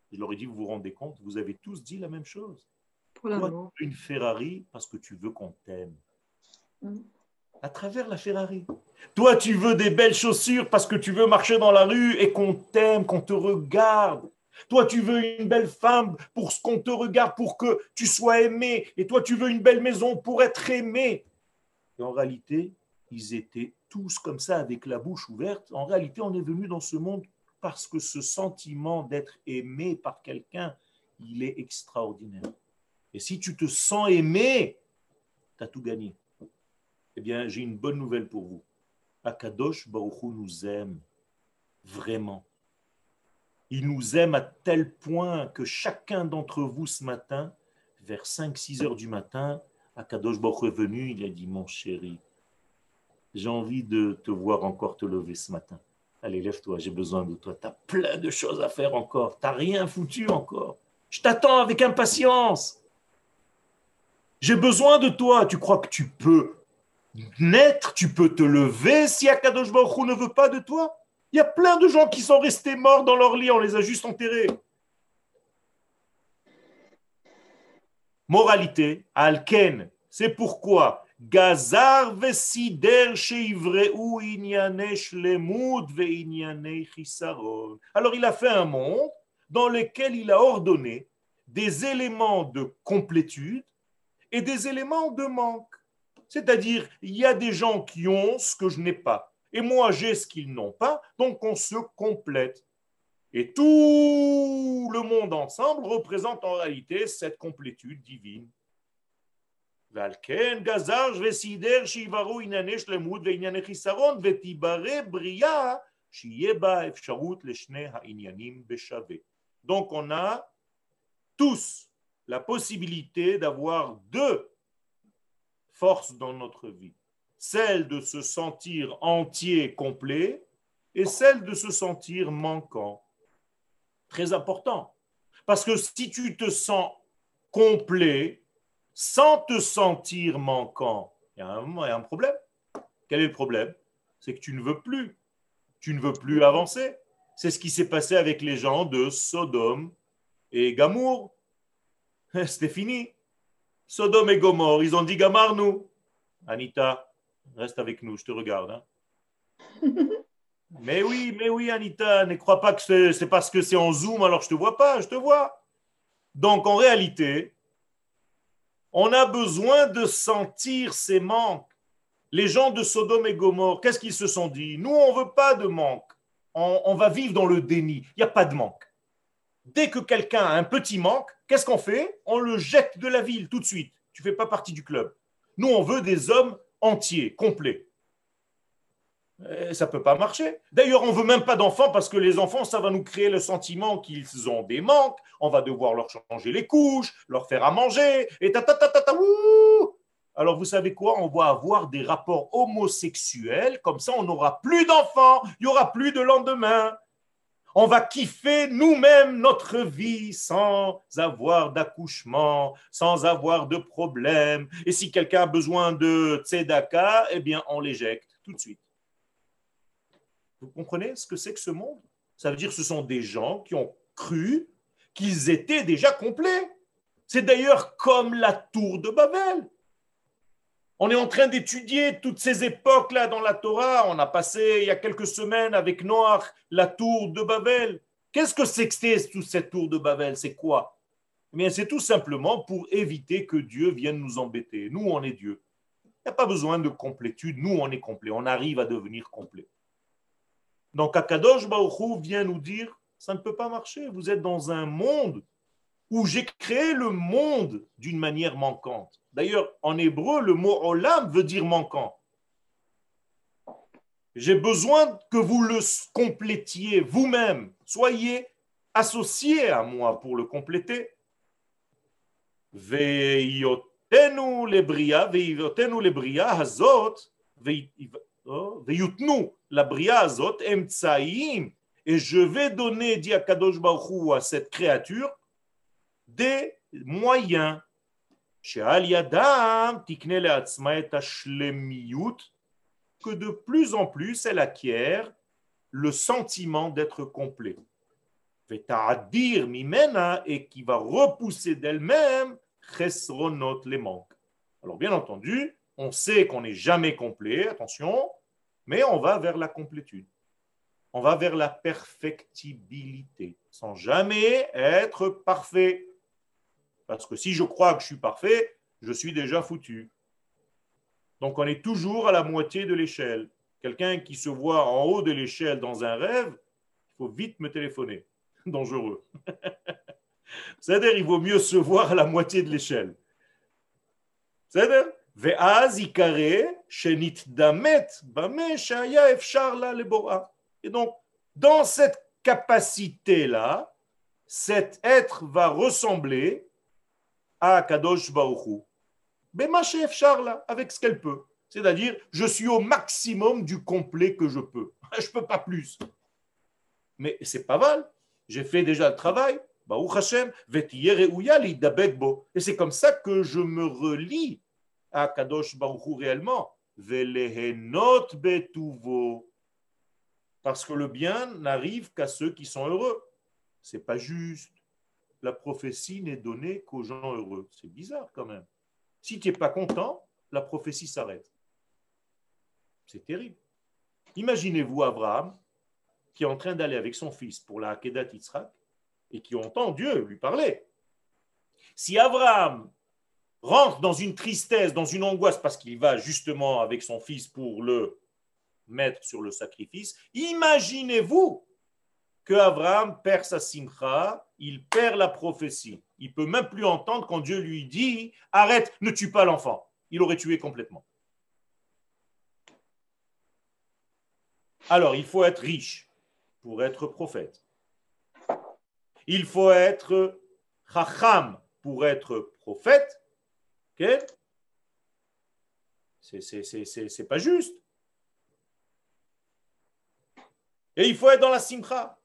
Je leur ai dit, vous vous rendez compte, vous avez tous dit la même chose. Pour Toi, l'amour. tu veux une Ferrari parce que tu veux qu'on t'aime. Mm. À travers la Ferrari. Toi, tu veux des belles chaussures parce que tu veux marcher dans la rue et qu'on t'aime, qu'on te regarde. Toi, tu veux une belle femme pour qu'on te regarde, pour que tu sois aimé. Et toi, tu veux une belle maison pour être aimé. Et en réalité, ils étaient tous comme ça, avec la bouche ouverte. En réalité, on est venu dans ce monde parce que ce sentiment d'être aimé par quelqu'un, il est extraordinaire. Et si tu te sens aimé, tu as tout gagné. Eh bien, j'ai une bonne nouvelle pour vous. Akadosh Baruch Hu nous aime vraiment. Il nous aime à tel point que chacun d'entre vous ce matin, vers 5-6 heures du matin, Akadosh Baruch Hu est venu, il a dit, mon chéri, j'ai envie de te voir encore te lever ce matin. Allez, lève-toi, j'ai besoin de toi. Tu as plein de choses à faire encore. Tu n'as rien foutu encore. Je t'attends avec impatience. J'ai besoin de toi. Tu crois que tu peux naître, tu peux te lever si Akadosh Baruch Hu ne veut pas de toi? Il y a plein de gens qui sont restés morts dans leur lit, on les a juste enterrés. Moralité, Alken, c'est pourquoi Gazar vesider sheivreu inyane shlemut veinyane chisaron. Alors il a fait un monde dans lequel il a ordonné des éléments de complétude et des éléments de manque. C'est-à-dire, il y a des gens qui ont ce que je n'ai pas. Et moi, j'ai ce qu'ils n'ont pas, donc on se complète. Et tout le monde ensemble représente en réalité cette complétude divine. Valken, Gazar, Vesider, Shivaru, Inane, Shlemut, Veinane, Chisaron, Vetibare, Bria, Shieba, Efsharut, Leshne, Hainyanim, Beshave. Donc on a tous la possibilité d'avoir deux forces dans notre vie. Celle de se sentir entier, complet, et celle de se sentir manquant. Très important. Parce que si tu te sens complet, sans te sentir manquant, il y a un problème. Quel est le problème? C'est que tu ne veux plus. Tu ne veux plus avancer. C'est ce qui s'est passé avec les gens de Sodome et Gamour. C'était fini. Sodome et Gomorre, ils ont dit Gamarnou. Anita, reste avec nous, je te regarde. Hein. Mais oui, Anita, ne crois pas que c'est parce que c'est en Zoom, alors je ne te vois pas, je te vois. Donc en réalité, on a besoin de sentir ces manques. Les gens de Sodome et Gomorre, qu'est-ce qu'ils se sont dit? Nous, on ne veut pas de manque. On va vivre dans le déni. Il n'y a pas de manque. Dès que quelqu'un a un petit manque, qu'est-ce qu'on fait? On le jette de la ville tout de suite. Tu ne fais pas partie du club. Nous, on veut des hommes entiers, complets. Et ça ne peut pas marcher. D'ailleurs, on ne veut même pas d'enfants parce que les enfants, ça va nous créer le sentiment qu'ils ont des manques. On va devoir leur changer les couches, leur faire à manger, et ouh. Alors, vous savez quoi? On va avoir des rapports homosexuels. Comme ça, on n'aura plus d'enfants. Il n'y aura plus de lendemain. On va kiffer nous-mêmes notre vie sans avoir d'accouchement, sans avoir de problème. Et si quelqu'un a besoin de tzedaka, eh bien, on l'éjecte tout de suite. Vous comprenez ce que c'est que ce monde? Ça veut dire que ce sont des gens qui ont cru qu'ils étaient déjà complets. C'est d'ailleurs comme la tour de Babel. On est en train d'étudier toutes ces époques-là dans la Torah. On a passé il y a quelques semaines avec Noach la tour de Babel. Qu'est-ce que c'est que toute cette tour de Babel? C'est quoi? Eh bien, c'est tout simplement pour éviter que Dieu vienne nous embêter. Nous, on est Dieu. Il n'y a pas besoin de complétude. Nous, on est complet. On arrive à devenir complet. Donc, Akadosh Baruch Hu vient nous dire, ça ne peut pas marcher. Vous êtes dans un monde où j'ai créé le monde d'une manière manquante. D'ailleurs, en hébreu, le mot olam veut dire manquant. J'ai besoin que vous le complétiez vous-même. Soyez associés à moi pour le compléter. Veiyotenu lebria hazot, veyutnu la bria hazot emtsaim, et je vais donner, dit Akadosh Baruch Hu, à cette créature des moyens. Que de plus en plus elle acquiert le sentiment d'être complet. Veta'adir mimena, et qui va repousser d'elle-même chesronot, les manques. Alors bien entendu, on sait qu'on n'est jamais complet, attention, mais on va vers la complétude. On va vers la perfectibilité, sans jamais être parfait. Parce que si je crois que je suis parfait, je suis déjà foutu. Donc on est toujours à la moitié de l'échelle. Quelqu'un qui se voit en haut de l'échelle dans un rêve, il faut vite me téléphoner. Dangereux. C'est-à-dire il vaut mieux se voir à la moitié de l'échelle. C'est-à-dire Ve'az ikare shenitdamet bame shaya efshar la lebora. Et donc, dans cette capacité-là, cet être va ressembler à Kadosh Baruch Hu. Bema she'efshar la, avec ce qu'elle peut. C'est-à-dire, je suis au maximum du complet que je peux. Je ne peux pas plus. Mais c'est pas mal. J'ai fait déjà le travail. Baruch Hashem, vetiye re'uya lidabek bo. Et c'est comme ça que je me relie à Kadosh Baruch Hu réellement. Velehenot betuvo. Parce que le bien n'arrive qu'à ceux qui sont heureux. C'est pas juste. La prophétie n'est donnée qu'aux gens heureux. C'est bizarre quand même. Si tu n'es pas content, la prophétie s'arrête. C'est terrible. Imaginez-vous Abraham qui est en train d'aller avec son fils pour la Akedat Yitzhak et qui entend Dieu lui parler. Si Abraham rentre dans une tristesse, dans une angoisse parce qu'il va justement avec son fils pour le mettre sur le sacrifice, imaginez-vous que Abraham perd sa simcha, il perd la prophétie. Il ne peut même plus entendre quand Dieu lui dit « Arrête, ne tue pas l'enfant ». Il aurait tué complètement. Alors, il faut être riche pour être prophète. Il faut être chacham pour être prophète. Okay? C'est pas juste. Et il faut être dans la simcha.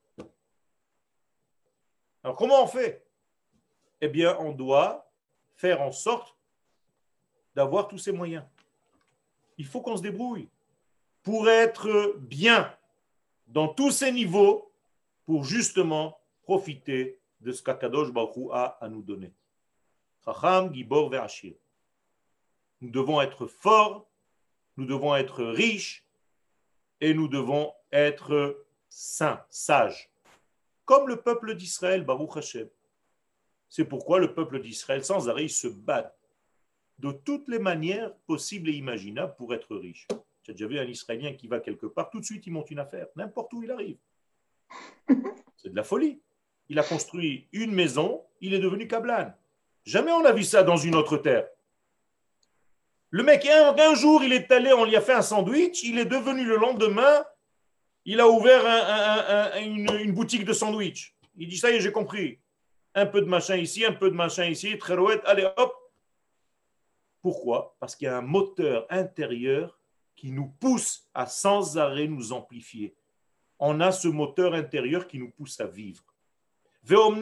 Alors, comment on fait? Eh bien, on doit faire en sorte d'avoir tous ces moyens. Il faut qu'on se débrouille pour être bien dans tous ces niveaux pour justement profiter de ce qu'Akadosh Baruch Hu a à nous donner. Chacham, Gibor, Ve'ashir. Nous devons être forts, nous devons être riches et nous devons être saints, sages. Comme le peuple d'Israël, Baruch Hashem. C'est pourquoi le peuple d'Israël, sans arrêt, il se bat de toutes les manières possibles et imaginables pour être riche. J'ai déjà vu un Israélien qui va quelque part, tout de suite il monte une affaire, n'importe où il arrive. C'est de la folie. Il a construit une maison, il est devenu Kablan. Jamais on a vu ça dans une autre terre. Le mec, un jour, il est allé, on lui a fait un sandwich, il est devenu le lendemain, il a ouvert une boutique de sandwich. Il dit, ça y est, j'ai compris. Un peu de machin ici, un peu de machin ici, trérouette, allez hop. Pourquoi? Parce qu'il y a un moteur intérieur qui nous pousse à sans arrêt nous amplifier. On a ce moteur intérieur qui nous pousse à vivre. Donc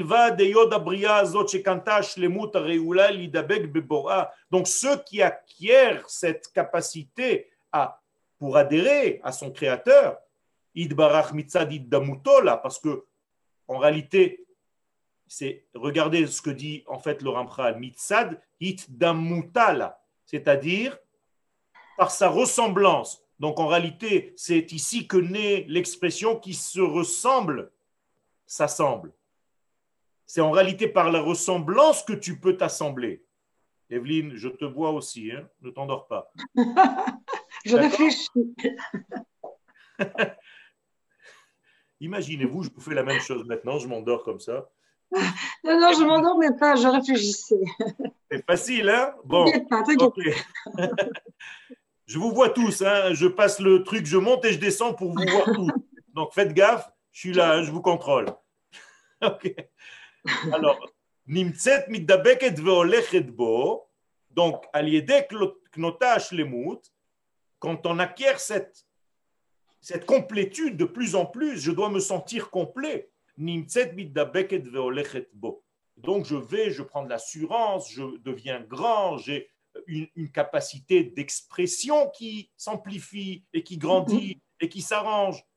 ceux qui acquièrent cette capacité pour adhérer à son créateur, parce que en réalité, regardez ce que dit en fait le Ramchal, mitzad itdamutala, c'est-à-dire par sa ressemblance. Donc en réalité, c'est ici que naît l'expression qui se ressemble, s'assemble. C'est en réalité par la ressemblance que tu peux t'assembler. Evelyne, je te vois aussi, hein? Ne t'endors pas. Je réfléchis. Imaginez-vous, je vous fais la même chose maintenant, je m'endors comme ça. Non, je m'endors même pas, je réfléchissais. C'est facile, hein? Bon, T'inquiète pas, t'inquiète pas. Je vous vois tous, hein? Je passe le truc, je monte et je descends pour vous voir tous. Donc faites gaffe, je suis là, hein, je vous contrôle. Ok. Alors, Nimtset mitdabeket veolechet bo, donc à l'idée knotash lemut, quand on acquiert cette complétude de plus en plus, je dois me sentir complet. Nimtset mitdabeket veolechet bo. Donc je prends de l'assurance, je deviens grand, j'ai une capacité d'expression qui s'amplifie et qui grandit et qui s'arrange.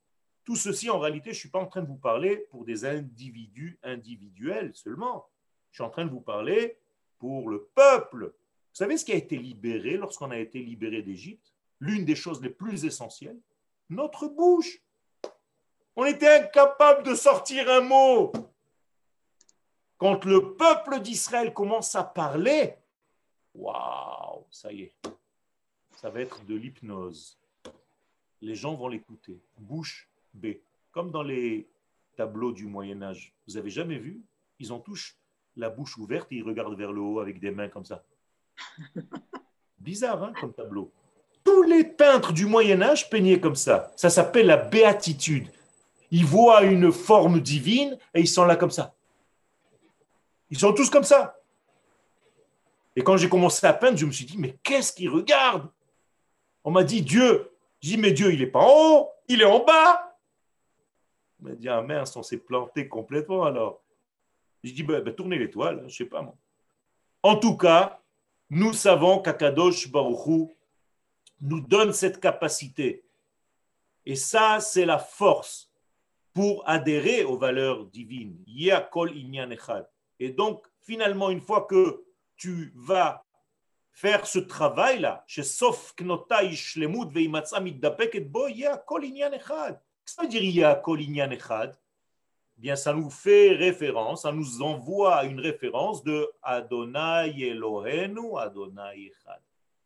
Tout ceci, en réalité, je ne suis pas en train de vous parler pour des individus individuels seulement. Je suis en train de vous parler pour le peuple. Vous savez ce qui a été libéré lorsqu'on a été libéré d'Égypte? L'une des choses les plus essentielles, notre bouche. On était incapable de sortir un mot. Quand le peuple d'Israël commence à parler, waouh, ça y est, ça va être de l'hypnose. Les gens vont l'écouter, bouche bée, comme dans les tableaux du Moyen-Âge. Vous n'avez jamais vu? Ils ont tous la bouche ouverte et ils regardent vers le haut avec des mains comme ça. Bizarre, hein, comme tableau. Tous les peintres du Moyen-Âge peignaient comme ça. Ça s'appelle la béatitude. Ils voient une forme divine et ils sont là comme ça. Ils sont tous comme ça. Et quand j'ai commencé à peindre, je me suis dit, mais qu'est-ce qu'ils regardent? On m'a dit Dieu. J'ai dit, mais Dieu, il n'est pas en haut, il est en bas. On m'a dit, ah mince, on s'est planté complètement alors. J'ai dit, tournez l'étoile, je ne sais pas moi. En tout cas, nous savons qu'Akadosh Baruch Hu nous donne cette capacité. Et ça, c'est la force pour adhérer aux valeurs divines. Ya'kol inyan echad. Et donc, finalement, une fois que tu vas faire ce travail-là, chez Sof Knotai Shlemut Veimatza Middapeket Bo, Ya'kol inyan echad. Qu'est-ce que ça veut dire Ya'kol inyan echad? Bien, ça nous fait référence, ça nous envoie une référence de Adonai Elohenu, Adonai Echad.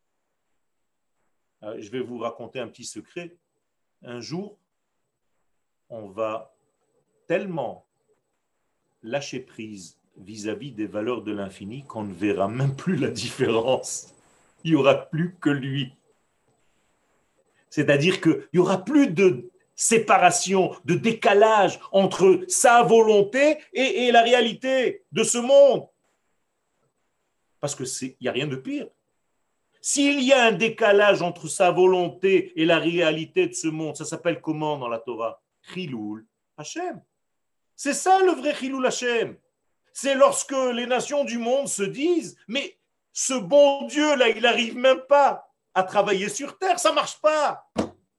Alors, je vais vous raconter un petit secret. Un jour, on va tellement lâcher prise vis-à-vis des valeurs de l'infini qu'on ne verra même plus la différence. Il n'y aura plus que lui. C'est-à-dire qu'il n'y aura plus de séparation, de décalage entre sa volonté et la réalité de ce monde. Parce qu'il n'y a rien de pire. S'il y a un décalage entre sa volonté et la réalité de ce monde, ça s'appelle comment dans la Torah? Chilul Hashem. C'est ça le vrai Chilul Hashem. C'est lorsque les nations du monde se disent, mais ce bon Dieu-là, il n'arrive même pas à travailler sur terre, ça ne marche pas.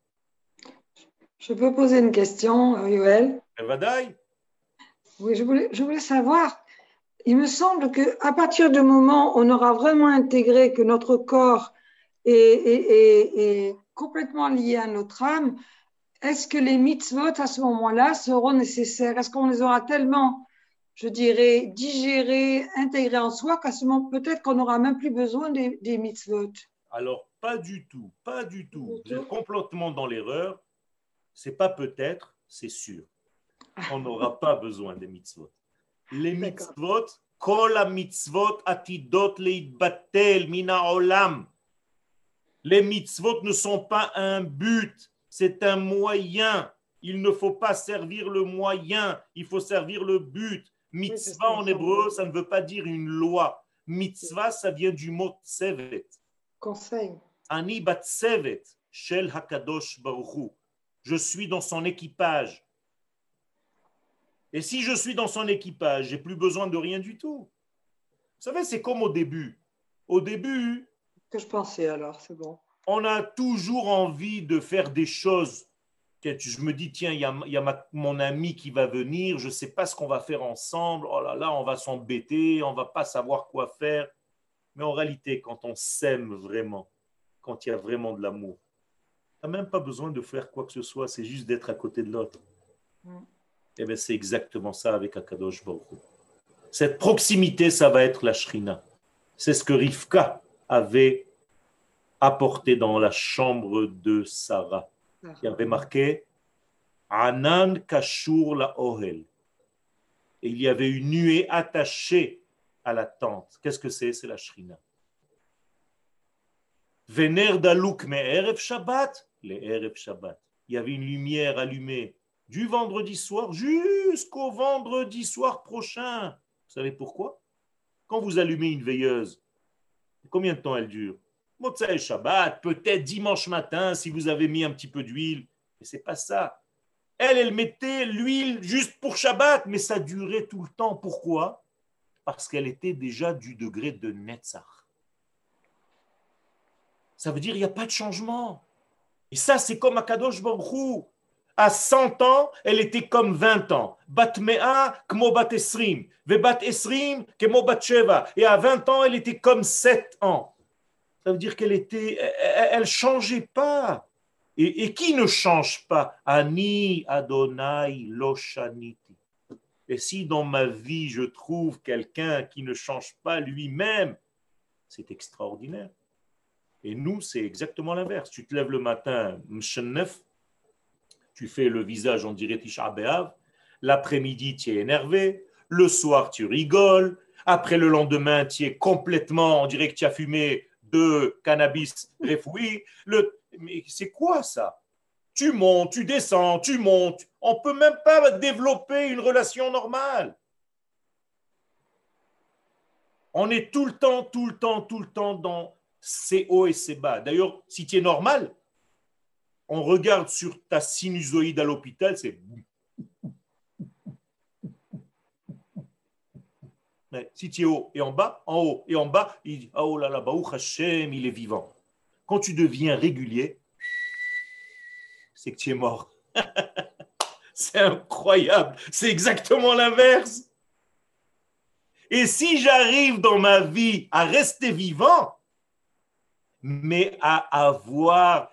Je peux poser une question, Yoël? Vadaï. Oui, je voulais savoir, il me semble qu'à partir du moment où on aura vraiment intégré que notre corps est complètement lié à notre âme, est-ce que les mitzvot à ce moment-là seront nécessaires? Est-ce qu'on les aura tellement, je dirais, digérés, intégrés en soi qu'à ce moment, peut-être qu'on n'aura même plus besoin des mitzvot? Alors, pas du tout, pas du tout. Vous êtes complètement dans l'erreur. C'est pas peut-être, c'est sûr. On n'aura pas besoin des mitzvot. Les mitzvot, kol ha-mitzvot atidot leitbatel mina olam. Les mitzvot ne sont pas un but, c'est un moyen. Il ne faut pas servir le moyen, il faut servir le but. Mitzvah en hébreu, ça ne veut pas dire une loi. Mitzvah, ça vient du mot tsevet. Conseil. Ani bat tsevet, shel hakadosh baruch hu. Je suis dans son équipage. Et si je suis dans son équipage, j'ai plus besoin de rien du tout. Vous savez, c'est comme au début. Au début, Que je pensais alors, c'est bon. on a toujours envie de faire des choses. Je me dis, tiens, il y a mon ami qui va venir, je ne sais pas ce qu'on va faire ensemble. Oh là là, on va s'embêter, on ne va pas savoir quoi faire. Mais en réalité, quand on s'aime vraiment, quand il y a vraiment de l'amour, tu n'as même pas besoin de faire quoi que ce soit, c'est juste d'être à côté de l'autre. Et bien, c'est exactement ça avec Akadosh Baruch Hu. Cette proximité, ça va être la Shrina. C'est ce que Rivka avait apporté dans la chambre de Sarah. Il y avait marqué Anan Kashur la Ohel. Et il y avait une nuée attachée à la tente. Qu'est-ce que c'est? C'est la Shrina. Vener Dalouk me Erev Shabbat, les Erev Shabbat. Il y avait une lumière allumée du vendredi soir jusqu'au vendredi soir prochain. Vous savez pourquoi? Quand vous allumez une veilleuse, combien de temps elle dure? Motzei Shabbat, peut-être dimanche matin si vous avez mis un petit peu d'huile. Mais ce n'est pas ça. Elle mettait l'huile juste pour Shabbat, mais ça durait tout le temps. Pourquoi? Parce qu'elle était déjà du degré de Netzach. Ça veut dire qu'il n'y a pas de changement. Et ça, c'est comme Akadosh Baruch Hu. À 100 ans, elle était comme 20 ans. Bat mea kmo bat esrim. Ve bat esrim kmo bat sheva. Et à 20 ans, elle était comme 7 ans. Ça veut dire elle changeait pas. Et qui ne change pas? Ani Adonai lo shaniti. Et si dans ma vie, je trouve quelqu'un qui ne change pas lui-même, c'est extraordinaire. Et nous, c'est exactement l'inverse. Tu te lèves le matin, mshennef, tu fais le visage, on dirait Tisha B'Av. L'après-midi, tu es énervé. Le soir, tu rigoles. Après, le lendemain, tu es complètement, on dirait que tu as fumé de cannabis refoui. Mais c'est quoi ça? Tu montes, tu descends, tu montes. On ne peut même pas développer une relation normale. On est tout le temps dans ces hauts et ces bas. D'ailleurs, si tu es normal, on regarde sur ta sinusoïde à l'hôpital, c'est... Mais si tu es haut et en bas, en haut et en bas, il dit, oh là là, Baruch Hashem, il est vivant. Quand tu deviens régulier, c'est que tu es mort. C'est incroyable. C'est exactement l'inverse. Et si j'arrive dans ma vie à rester vivant, mais à avoir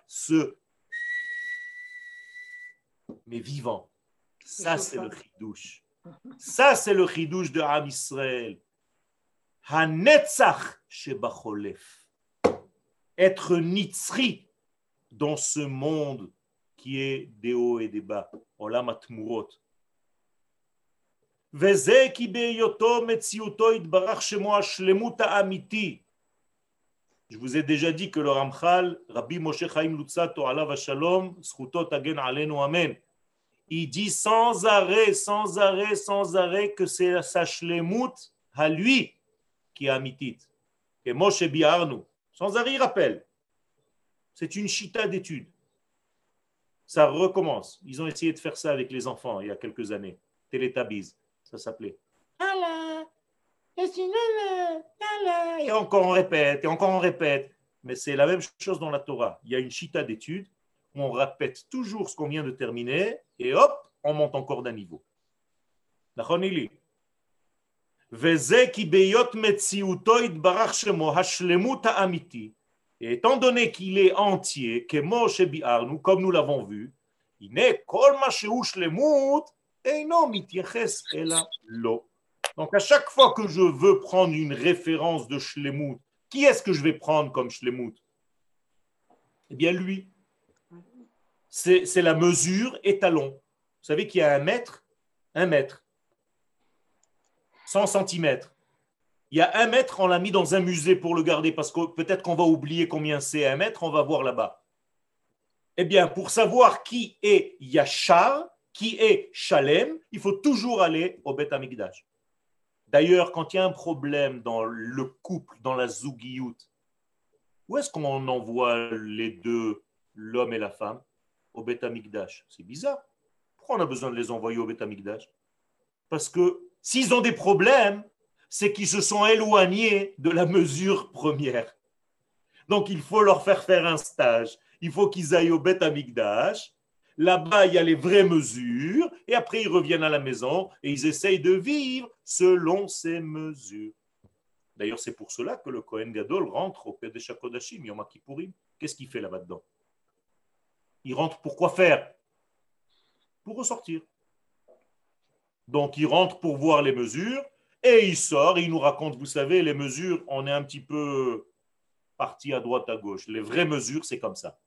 mais vivant, ça c'est le chidouche. Ça c'est le chidouche de Am Israël. Hanetzach shebacholef. Être nitzri dans ce monde qui est des hauts et des bas. Olam atmurot. Veze ki beyoto metziuto itbarach shemo hashlemut ha'amiti. Je vous ai déjà dit que le Ramchal, Rabbi Moshe Chaim Luzzatto, alav hashalom, zchuto tagen alenu, amen. Il dit sans arrêt que c'est sa shlemut à lui qui est amitit. Et Moshe biarnu. Sans arrêt, il rappelle. C'est une chita d'étude. Ça recommence. Ils ont essayé de faire ça avec les enfants il y a quelques années. Télétabbies, ça s'appelait. Et encore on répète, et encore on répète. Mais c'est la même chose dans la Torah. Il y a une chita d'études où on répète toujours ce qu'on vient de terminer et hop, on monte encore d'un niveau. Et étant donné qu'il est entier, comme nous l'avons vu, donc à chaque fois que je veux prendre une référence de shlemut, qui est-ce que je vais prendre comme shlemut? Eh bien lui. C'est la mesure étalon. Vous savez qu'il y a un mètre, 100 centimètres. Il y a 1 mètre, on l'a mis dans un musée pour le garder, parce que peut-être qu'on va oublier combien c'est 1 mètre, on va voir là-bas. Eh bien, pour savoir qui est Yachar, qui est Shalem, il faut toujours aller au Beth Amikdash. D'ailleurs, quand il y a un problème dans le couple, dans la zougiout, où est-ce qu'on envoie les deux, l'homme et la femme? Au Beth Amikdash. C'est bizarre. Pourquoi on a besoin de les envoyer au Beth Amikdash? Parce que s'ils ont des problèmes, c'est qu'ils se sont éloignés de la mesure première. Donc, il faut leur faire un stage. Il faut qu'ils aillent au Beth Amikdash. Là-bas, il y a les vraies mesures. Et après, ils reviennent à la maison et ils essayent de vivre selon ces mesures. D'ailleurs, c'est pour cela que le Kohen Gadol rentre au Kodesh HaKodashim, Yom Kippourim. Qu'est-ce qu'il fait là-bas dedans? Il rentre pour quoi faire? Pour ressortir. Donc, il rentre pour voir les mesures. Et il sort et il nous raconte, vous savez, les mesures, on est un petit peu parti à droite, à gauche. Les vraies mesures, c'est comme ça.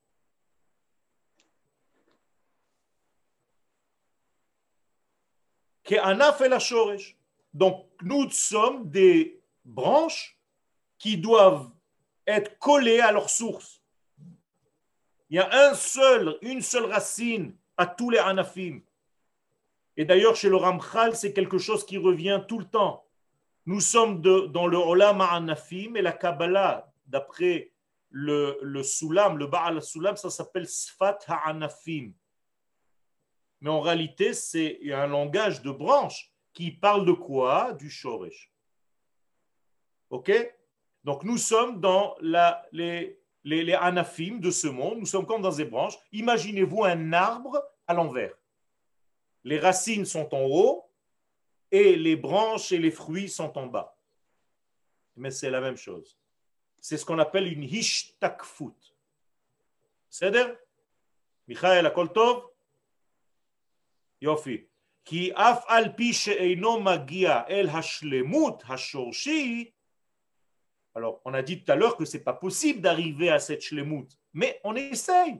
Donc, nous sommes des branches qui doivent être collées à leur source. Il y a une seule racine à tous les anafim. Et d'ailleurs, chez le Ramchal, c'est quelque chose qui revient tout le temps. Nous sommes dans le Olam HaAnafim et la Kabbalah, d'après le Soulam, le Baal Soulam, ça s'appelle Sfat HaAnafim. Mais en réalité, c'est un langage de branche qui parle de quoi? Du Shoresh. Ok? Donc nous sommes dans les Anafim de ce monde, nous sommes comme dans des branches. Imaginez-vous un arbre à l'envers. Les racines sont en haut et les branches et les fruits sont en bas. Mais c'est la même chose. C'est ce qu'on appelle une hishtakfut. C'est-à-dire, Michael, akol tov? Yofi. Ki af al pi she'eino magia el hashlemut hashorshi. Alors, on a dit tout à l'heure que ce n'est pas possible d'arriver à cette shlemut, mais on essaye.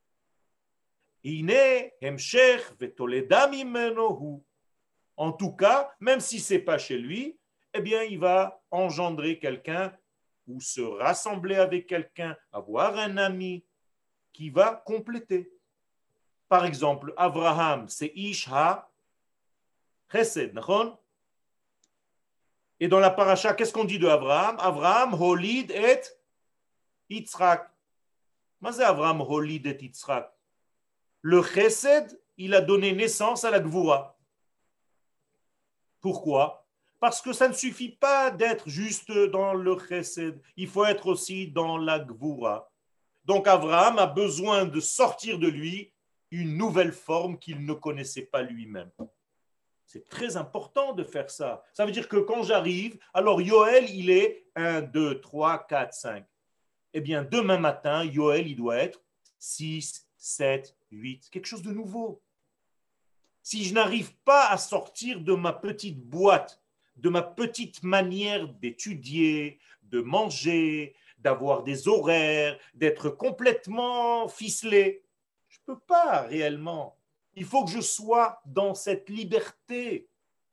Ine hemshech vetoleda mimeno hu. En tout cas, même si ce n'est pas chez lui, eh bien, il va engendrer quelqu'un ou se rassembler avec quelqu'un, avoir un ami qui va compléter. Par exemple, Abraham, c'est Ish ha Chesed, d'accord? Et dans la paracha, qu'est-ce qu'on dit de Abraham? Abraham holid et Yitzhak. Qu'est-ce que Abraham holid et Yitzhak? Le Chesed, il a donné naissance à la Gvura. Pourquoi? Parce que ça ne suffit pas d'être juste dans le Chesed. Il faut être aussi dans la Gvura. Donc Abraham a besoin de sortir de lui une nouvelle forme qu'il ne connaissait pas lui-même. C'est très important de faire ça. Ça veut dire que quand j'arrive, alors Yoël, il est 1, 2, 3, 4, 5. Eh bien, demain matin, Yoël, il doit être 6, 7, 8, quelque chose de nouveau. Si je n'arrive pas à sortir de ma petite boîte, de ma petite manière d'étudier, de manger, d'avoir des horaires, d'être complètement ficelé, je ne peux pas réellement. Il faut que je sois dans cette liberté.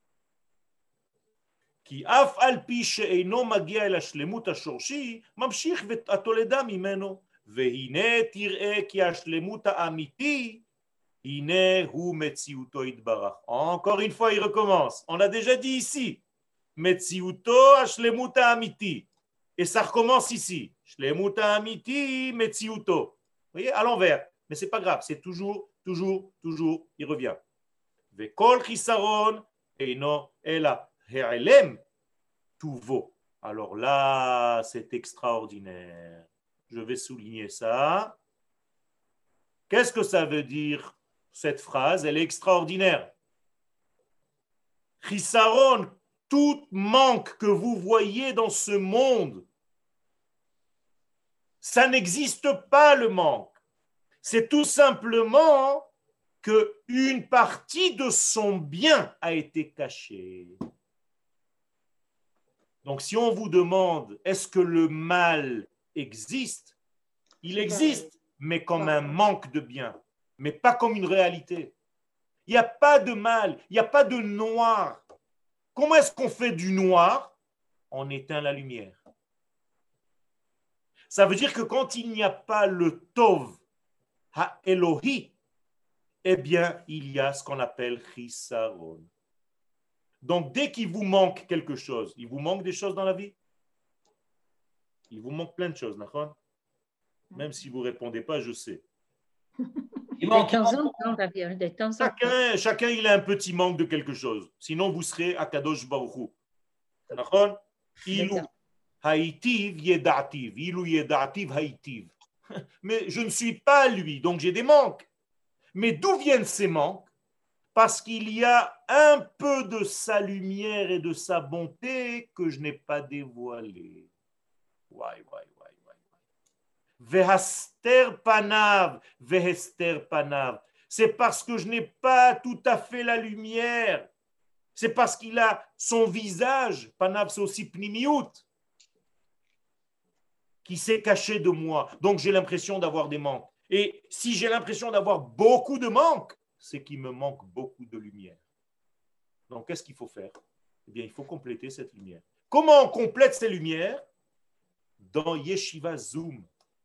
Qui af al pi she'eino magia el hashlemut hashorshi, mamshich ve'atoleda mimeno, ve'hine tir'e ki hashlemut ha'amiti, hine hu metziuto itbarach. Encore une fois, il recommence. On l'a déjà dit ici. Metziuto hashlemut ha'amiti. Et ça recommence ici. Shlemut ha'amiti metziuto. Vous voyez, à l'envers. Mais ce n'est pas grave, c'est toujours, il revient. Vekol chisaron eino ela he'elem tuvo. Alors là, c'est extraordinaire. Je vais souligner ça. Qu'est-ce que ça veut dire, cette phrase? Elle est extraordinaire. Chisaron, tout manque que vous voyez dans ce monde, ça n'existe pas le manque. C'est tout simplement qu'une partie de son bien a été cachée. Donc si on vous demande est-ce que le mal existe, il existe, mais comme un manque de bien, mais pas comme une réalité. Il n'y a pas de mal, il n'y a pas de noir. Comment est-ce qu'on fait du noir? On éteint la lumière. Ça veut dire que quand il n'y a pas le tov, ha-Elohi, eh bien, il y a ce qu'on appelle chisaron. Donc, dès qu'il vous manque quelque chose, il vous manque des choses dans la vie? Il vous manque plein de choses, d'accord? Même si vous ne répondez pas, je sais. Il manque. De temps en temps. Chacun, il a un petit manque de quelque chose. Sinon, vous serez à Kadosh Baruch Hu. D'accord? Ilu haïtiv yedativ. Ilu yedativ haïtiv. Mais je ne suis pas lui, donc j'ai des manques. Mais d'où viennent ces manques? Parce qu'il y a un peu de sa lumière et de sa bonté que je n'ai pas dévoilé. Vehaster panav, vehester panav. C'est parce que je n'ai pas tout à fait la lumière. C'est parce qu'il a son visage, panav c'est aussi pnimiout, qui s'est caché de moi. Donc j'ai l'impression d'avoir des manques. Et si j'ai l'impression d'avoir beaucoup de manques, c'est qu'il me manque beaucoup de lumière. Donc qu'est-ce qu'il faut faire? Eh bien, il faut compléter cette lumière. Comment on complète ces lumières? Dans Yeshiva Zoom.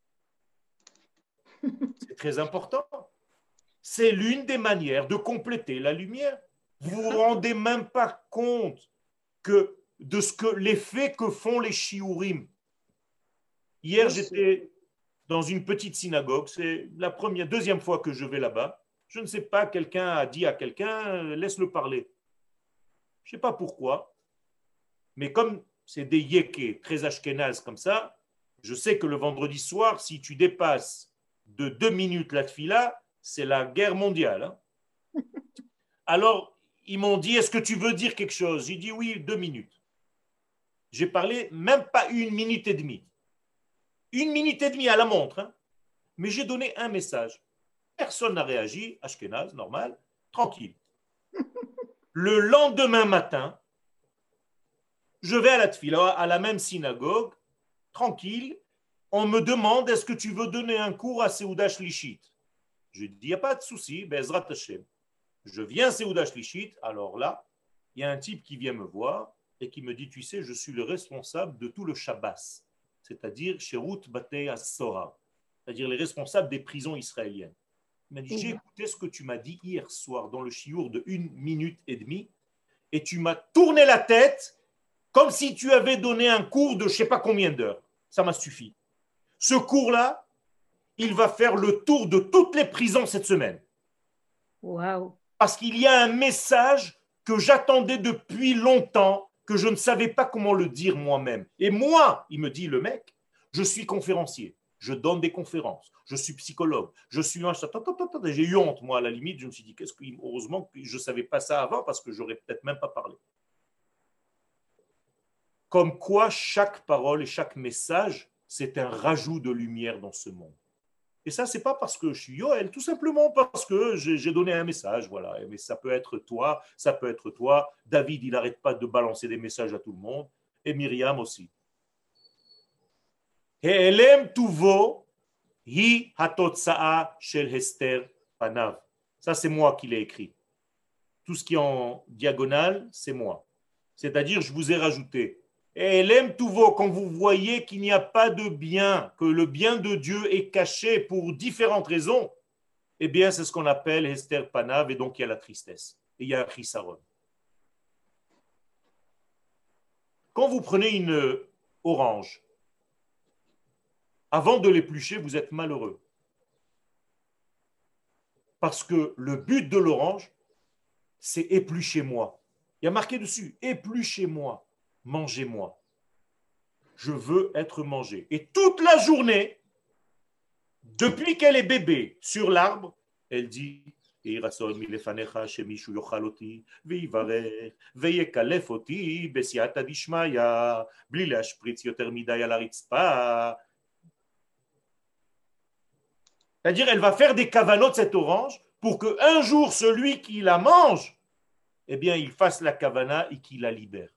C'est très important. C'est l'une des manières de compléter la lumière. Vous ne vous rendez même pas compte de l'effet que font les shiurim. Hier, j'étais dans une petite synagogue. C'est la deuxième fois que je vais là-bas. Je ne sais pas, quelqu'un a dit à quelqu'un, laisse-le parler. Je ne sais pas pourquoi, mais comme c'est des yékés très ashkénazes comme ça, je sais que le vendredi soir, si tu dépasses de 2 minutes la tfila, c'est la guerre mondiale. Hein. Alors, ils m'ont dit, est-ce que tu veux dire quelque chose? J'ai dit oui, 2 minutes. J'ai parlé même pas 1 minute et demie. 1 minute et demie à la montre. Hein. Mais j'ai donné un message. Personne n'a réagi, Ashkenaz, normal, tranquille. Le lendemain matin, je vais à la tfila, à la même synagogue, tranquille. On me demande, est-ce que tu veux donner un cours à Seuda Shlishit? Je dis, il n'y a pas de souci, Bezrat Hashem. Je viens à Seuda Shlishit, alors là, il y a un type qui vient me voir et qui me dit, tu sais, je suis le responsable de tout le Shabbos, c'est-à-dire Sherut Batei As-Sohar, c'est-à-dire les responsables des prisons israéliennes. Il m'a dit, j'ai écouté ce que tu m'as dit hier soir dans le chiour de 1 minute et demie et tu m'as tourné la tête comme si tu avais donné un cours de je ne sais pas combien d'heures. Ça m'a suffi. Ce cours-là, il va faire le tour de toutes les prisons cette semaine. Wow. Parce qu'il y a un message que j'attendais depuis longtemps, que je ne savais pas comment le dire moi-même. Et moi, il me dit le mec, je suis conférencier, je donne des conférences, je suis psychologue, je suis un... J'ai eu honte, moi, à la limite, je me suis dit, heureusement que je ne savais pas ça avant, parce que j'aurais peut-être même pas parlé. Comme quoi, chaque parole et chaque message, c'est un rajout de lumière dans ce monde. Et ça, ce n'est pas parce que je suis Yoel, tout simplement parce que j'ai donné un message. Voilà. Mais ça peut être toi, ça peut être toi. David, il n'arrête pas de balancer des messages à tout le monde. Et Myriam aussi. He'elem tuvo hi hatotsa'a shel Hester panav. Ça, c'est moi qui l'ai écrit. Tout ce qui est en diagonale, c'est moi. C'est-à-dire, je vous ai rajouté. Et l'aime tout vaut quand vous voyez qu'il n'y a pas de bien, que le bien de Dieu est caché pour différentes raisons, eh bien, c'est ce qu'on appelle Hester Panav, et donc il y a la tristesse. Et il y a Chisaron. Quand vous prenez une orange, avant de l'éplucher, vous êtes malheureux. Parce que le but de l'orange, c'est épluchez-moi. Il y a marqué dessus, épluchez-moi. Mangez-moi. Je veux être mangé. Et toute la journée, depuis qu'elle est bébé sur l'arbre, elle dit c'est-à-dire, elle va faire des cavanotes cette orange pour qu'un jour, celui qui la mange, eh bien, il fasse la kavana et qu'il la libère.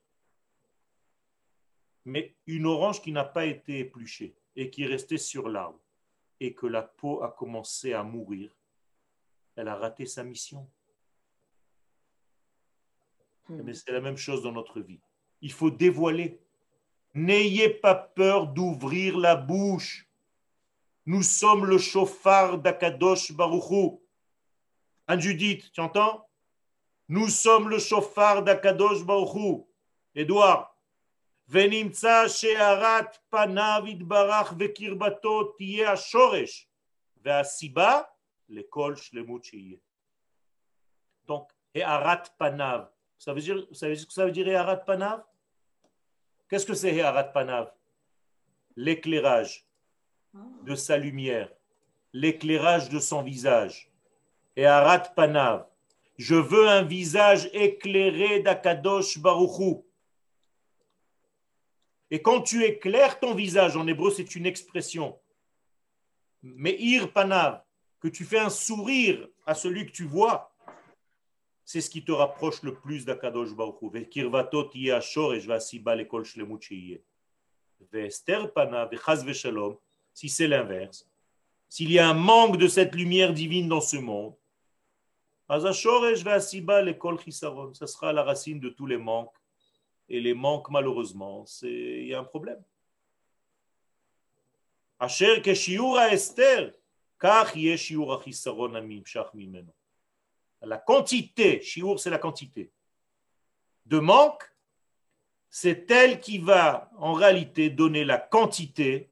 Mais une orange qui n'a pas été épluchée et qui est restée sur l'arbre et que la peau a commencé à mourir, elle a raté sa mission. Mais c'est la même chose dans notre vie. Il faut dévoiler. N'ayez pas peur d'ouvrir la bouche. Nous sommes le chauffard d'Akadosh Baruch Hu. Anne-Judith, tu entends? Nous sommes le chauffard d'Akadosh Baruch Hu. Édouard. ונמצא שהארת פניו יתברך וקרבתו תהיה השורש והסיבה לכל שלמות שיהיה. Donc, הארת פניו, ça veut dire ce que ça veut dire הארת פניו? Qu'est-ce que c'est הארת פניו? L'éclairage de sa lumière, l'éclairage de son visage. הארת פניו, je veux un visage éclairé d'Akadosh Baruch Hu. Et quand tu éclaires ton visage, en hébreu c'est une expression, Meir Panav, que tu fais un sourire à celui que tu vois, c'est ce qui te rapproche le plus d'Akadosh Baruch Hu. Vekirvato tiye hashoresh v'asiba lekol shlemut sheyeh. Ve'ester Panav v'chaz v'shalom, si c'est l'inverse, s'il y a un manque de cette lumière divine dans ce monde, az hashoresh v'asiba lekol chisaron, ça sera la racine de tous les manques. Et les manques, malheureusement, il y a un problème. Asher ke shiura Esther, kach yeh shiura chisaron amimshach mimeno. La quantité, shiur c'est la quantité, de manque, c'est elle qui va en réalité donner la quantité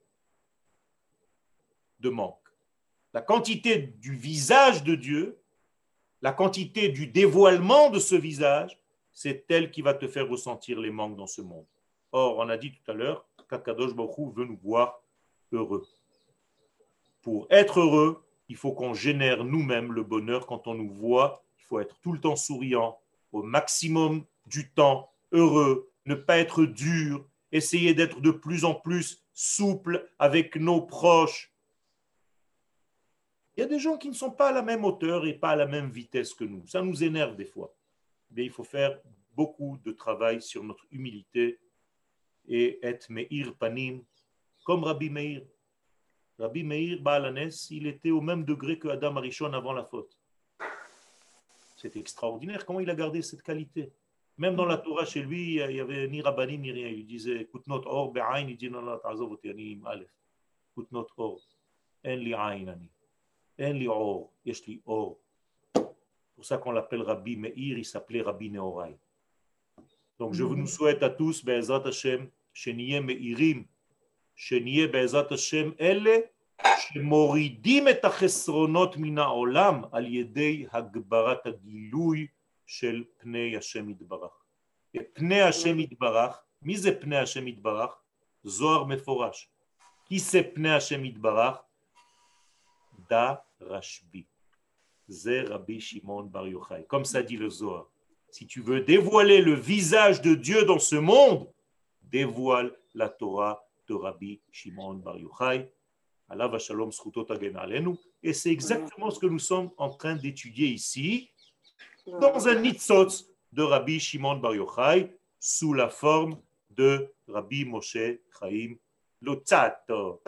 de manque. La quantité du visage de Dieu, la quantité du dévoilement de ce visage, c'est elle qui va te faire ressentir les manques dans ce monde. Or, on a dit tout à l'heure qu'Akadosh Baruch Hu veut nous voir heureux. Pour être heureux, il faut qu'on génère nous-mêmes le bonheur quand on nous voit. Il faut être tout le temps souriant, au maximum du temps, heureux, ne pas être dur, essayer d'être de plus en plus souple avec nos proches. Il y a des gens qui ne sont pas à la même hauteur et pas à la même vitesse que nous. Ça nous énerve des fois. Mais il faut faire beaucoup de travail sur notre humilité et être Meir Panim, comme Rabbi Meir. Rabbi Meir Baal Hanes, il était au même degré que Adam Arishon avant la faute. C'est extraordinaire comment il a gardé cette qualité. Même dans la Torah chez lui, il n'y avait ni Rabbanim ni rien. Il disait Kutnot Or Be'ain, il dit non, non, ta'azov oti, ani im Aleph. Kutnot Or. En li Ain ani. En li Or. Yesh li Or. C'est pour ça qu'on l'appelle Rabbi Meir, il s'appelait Rabbi Nehorai. Donc je nous souhaite à tous, Be'ezrat Hashem, Sheniye Meirim, Sheniye Be'ezrat Hashem, Elle, שמורידים את החסרונות מן העולם על ידי הגברת הגילוי של פני השם יתברך. פני השם יתברך, מי זה פני השם יתברך? זוהר מפורש. כי זה פני השם יתברך? דה רשב"י. זה רבי שמעון בר יוחאי. Comme ça dit le Zohar. Si tu veux dévoiler le visage de Dieu dans ce monde, dévoile la Torah de Rabbi Shimon bar Yochai. Alav Shalom Zchuto Tagen Aleinu. Et c'est exactement ce que nous sommes en train d'étudier ici, dans un nitzotz de Rabbi Shimon bar Yochai, sous la forme de Rabbi Moshe Chaim Lutzato.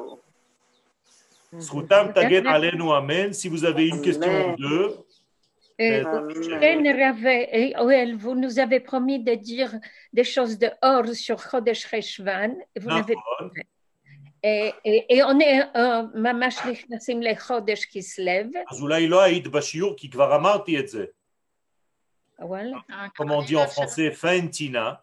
Zchutam Tagen Aleinu, Amen. Si vous avez une question ou deux, vous nous avez promis de dire des choses de or sur Chodesh Cheshvan. Vous n'avez pas fait. Et on est ממש נכנסים לחודש כסלו. אז אולי לא היית בשיעור, כי כבר אמרתי את זה. וואלה. Comme on dit en français, פנטינה.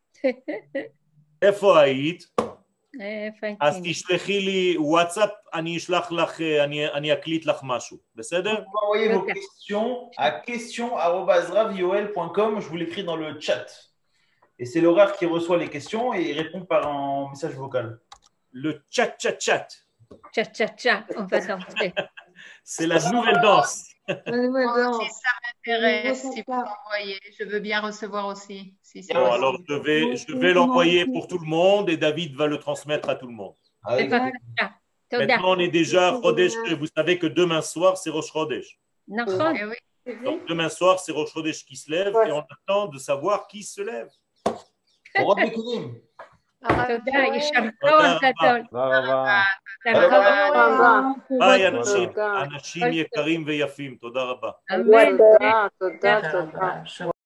איפה היית? אז תשלחי לי וואטסאפ, אני אשלח לך, אני אקליט לך משהו, בסדר? Vous envoyez vos questions à question@ravyoel.com, je vous l'écris dans le chat. Et c'est l'horaire qui reçoit les questions et il répond par un message vocal. Le chat. On va danser. C'est la nouvelle danse. La nouvelle Moi danse. aussi, ça m'intéresse. Si vous l'envoyez, je veux bien recevoir aussi. Si c'est Bon, possible. alors je vais l'envoyer pour tout le monde et David va le transmettre à tout le monde. Avec Maintenant, on est déjà Chodesh. Vous savez que demain soir, c'est Rosh Chodesh. נכון. Eh oui. Donc demain soir, c'est Rosh Chodesh qui se lève et on attend de savoir qui se lève. Rod Bekunim. תודה, יישר כוח גדול. ביי אנשים יקרים ויפים, תודה רבה. אמן. תודה.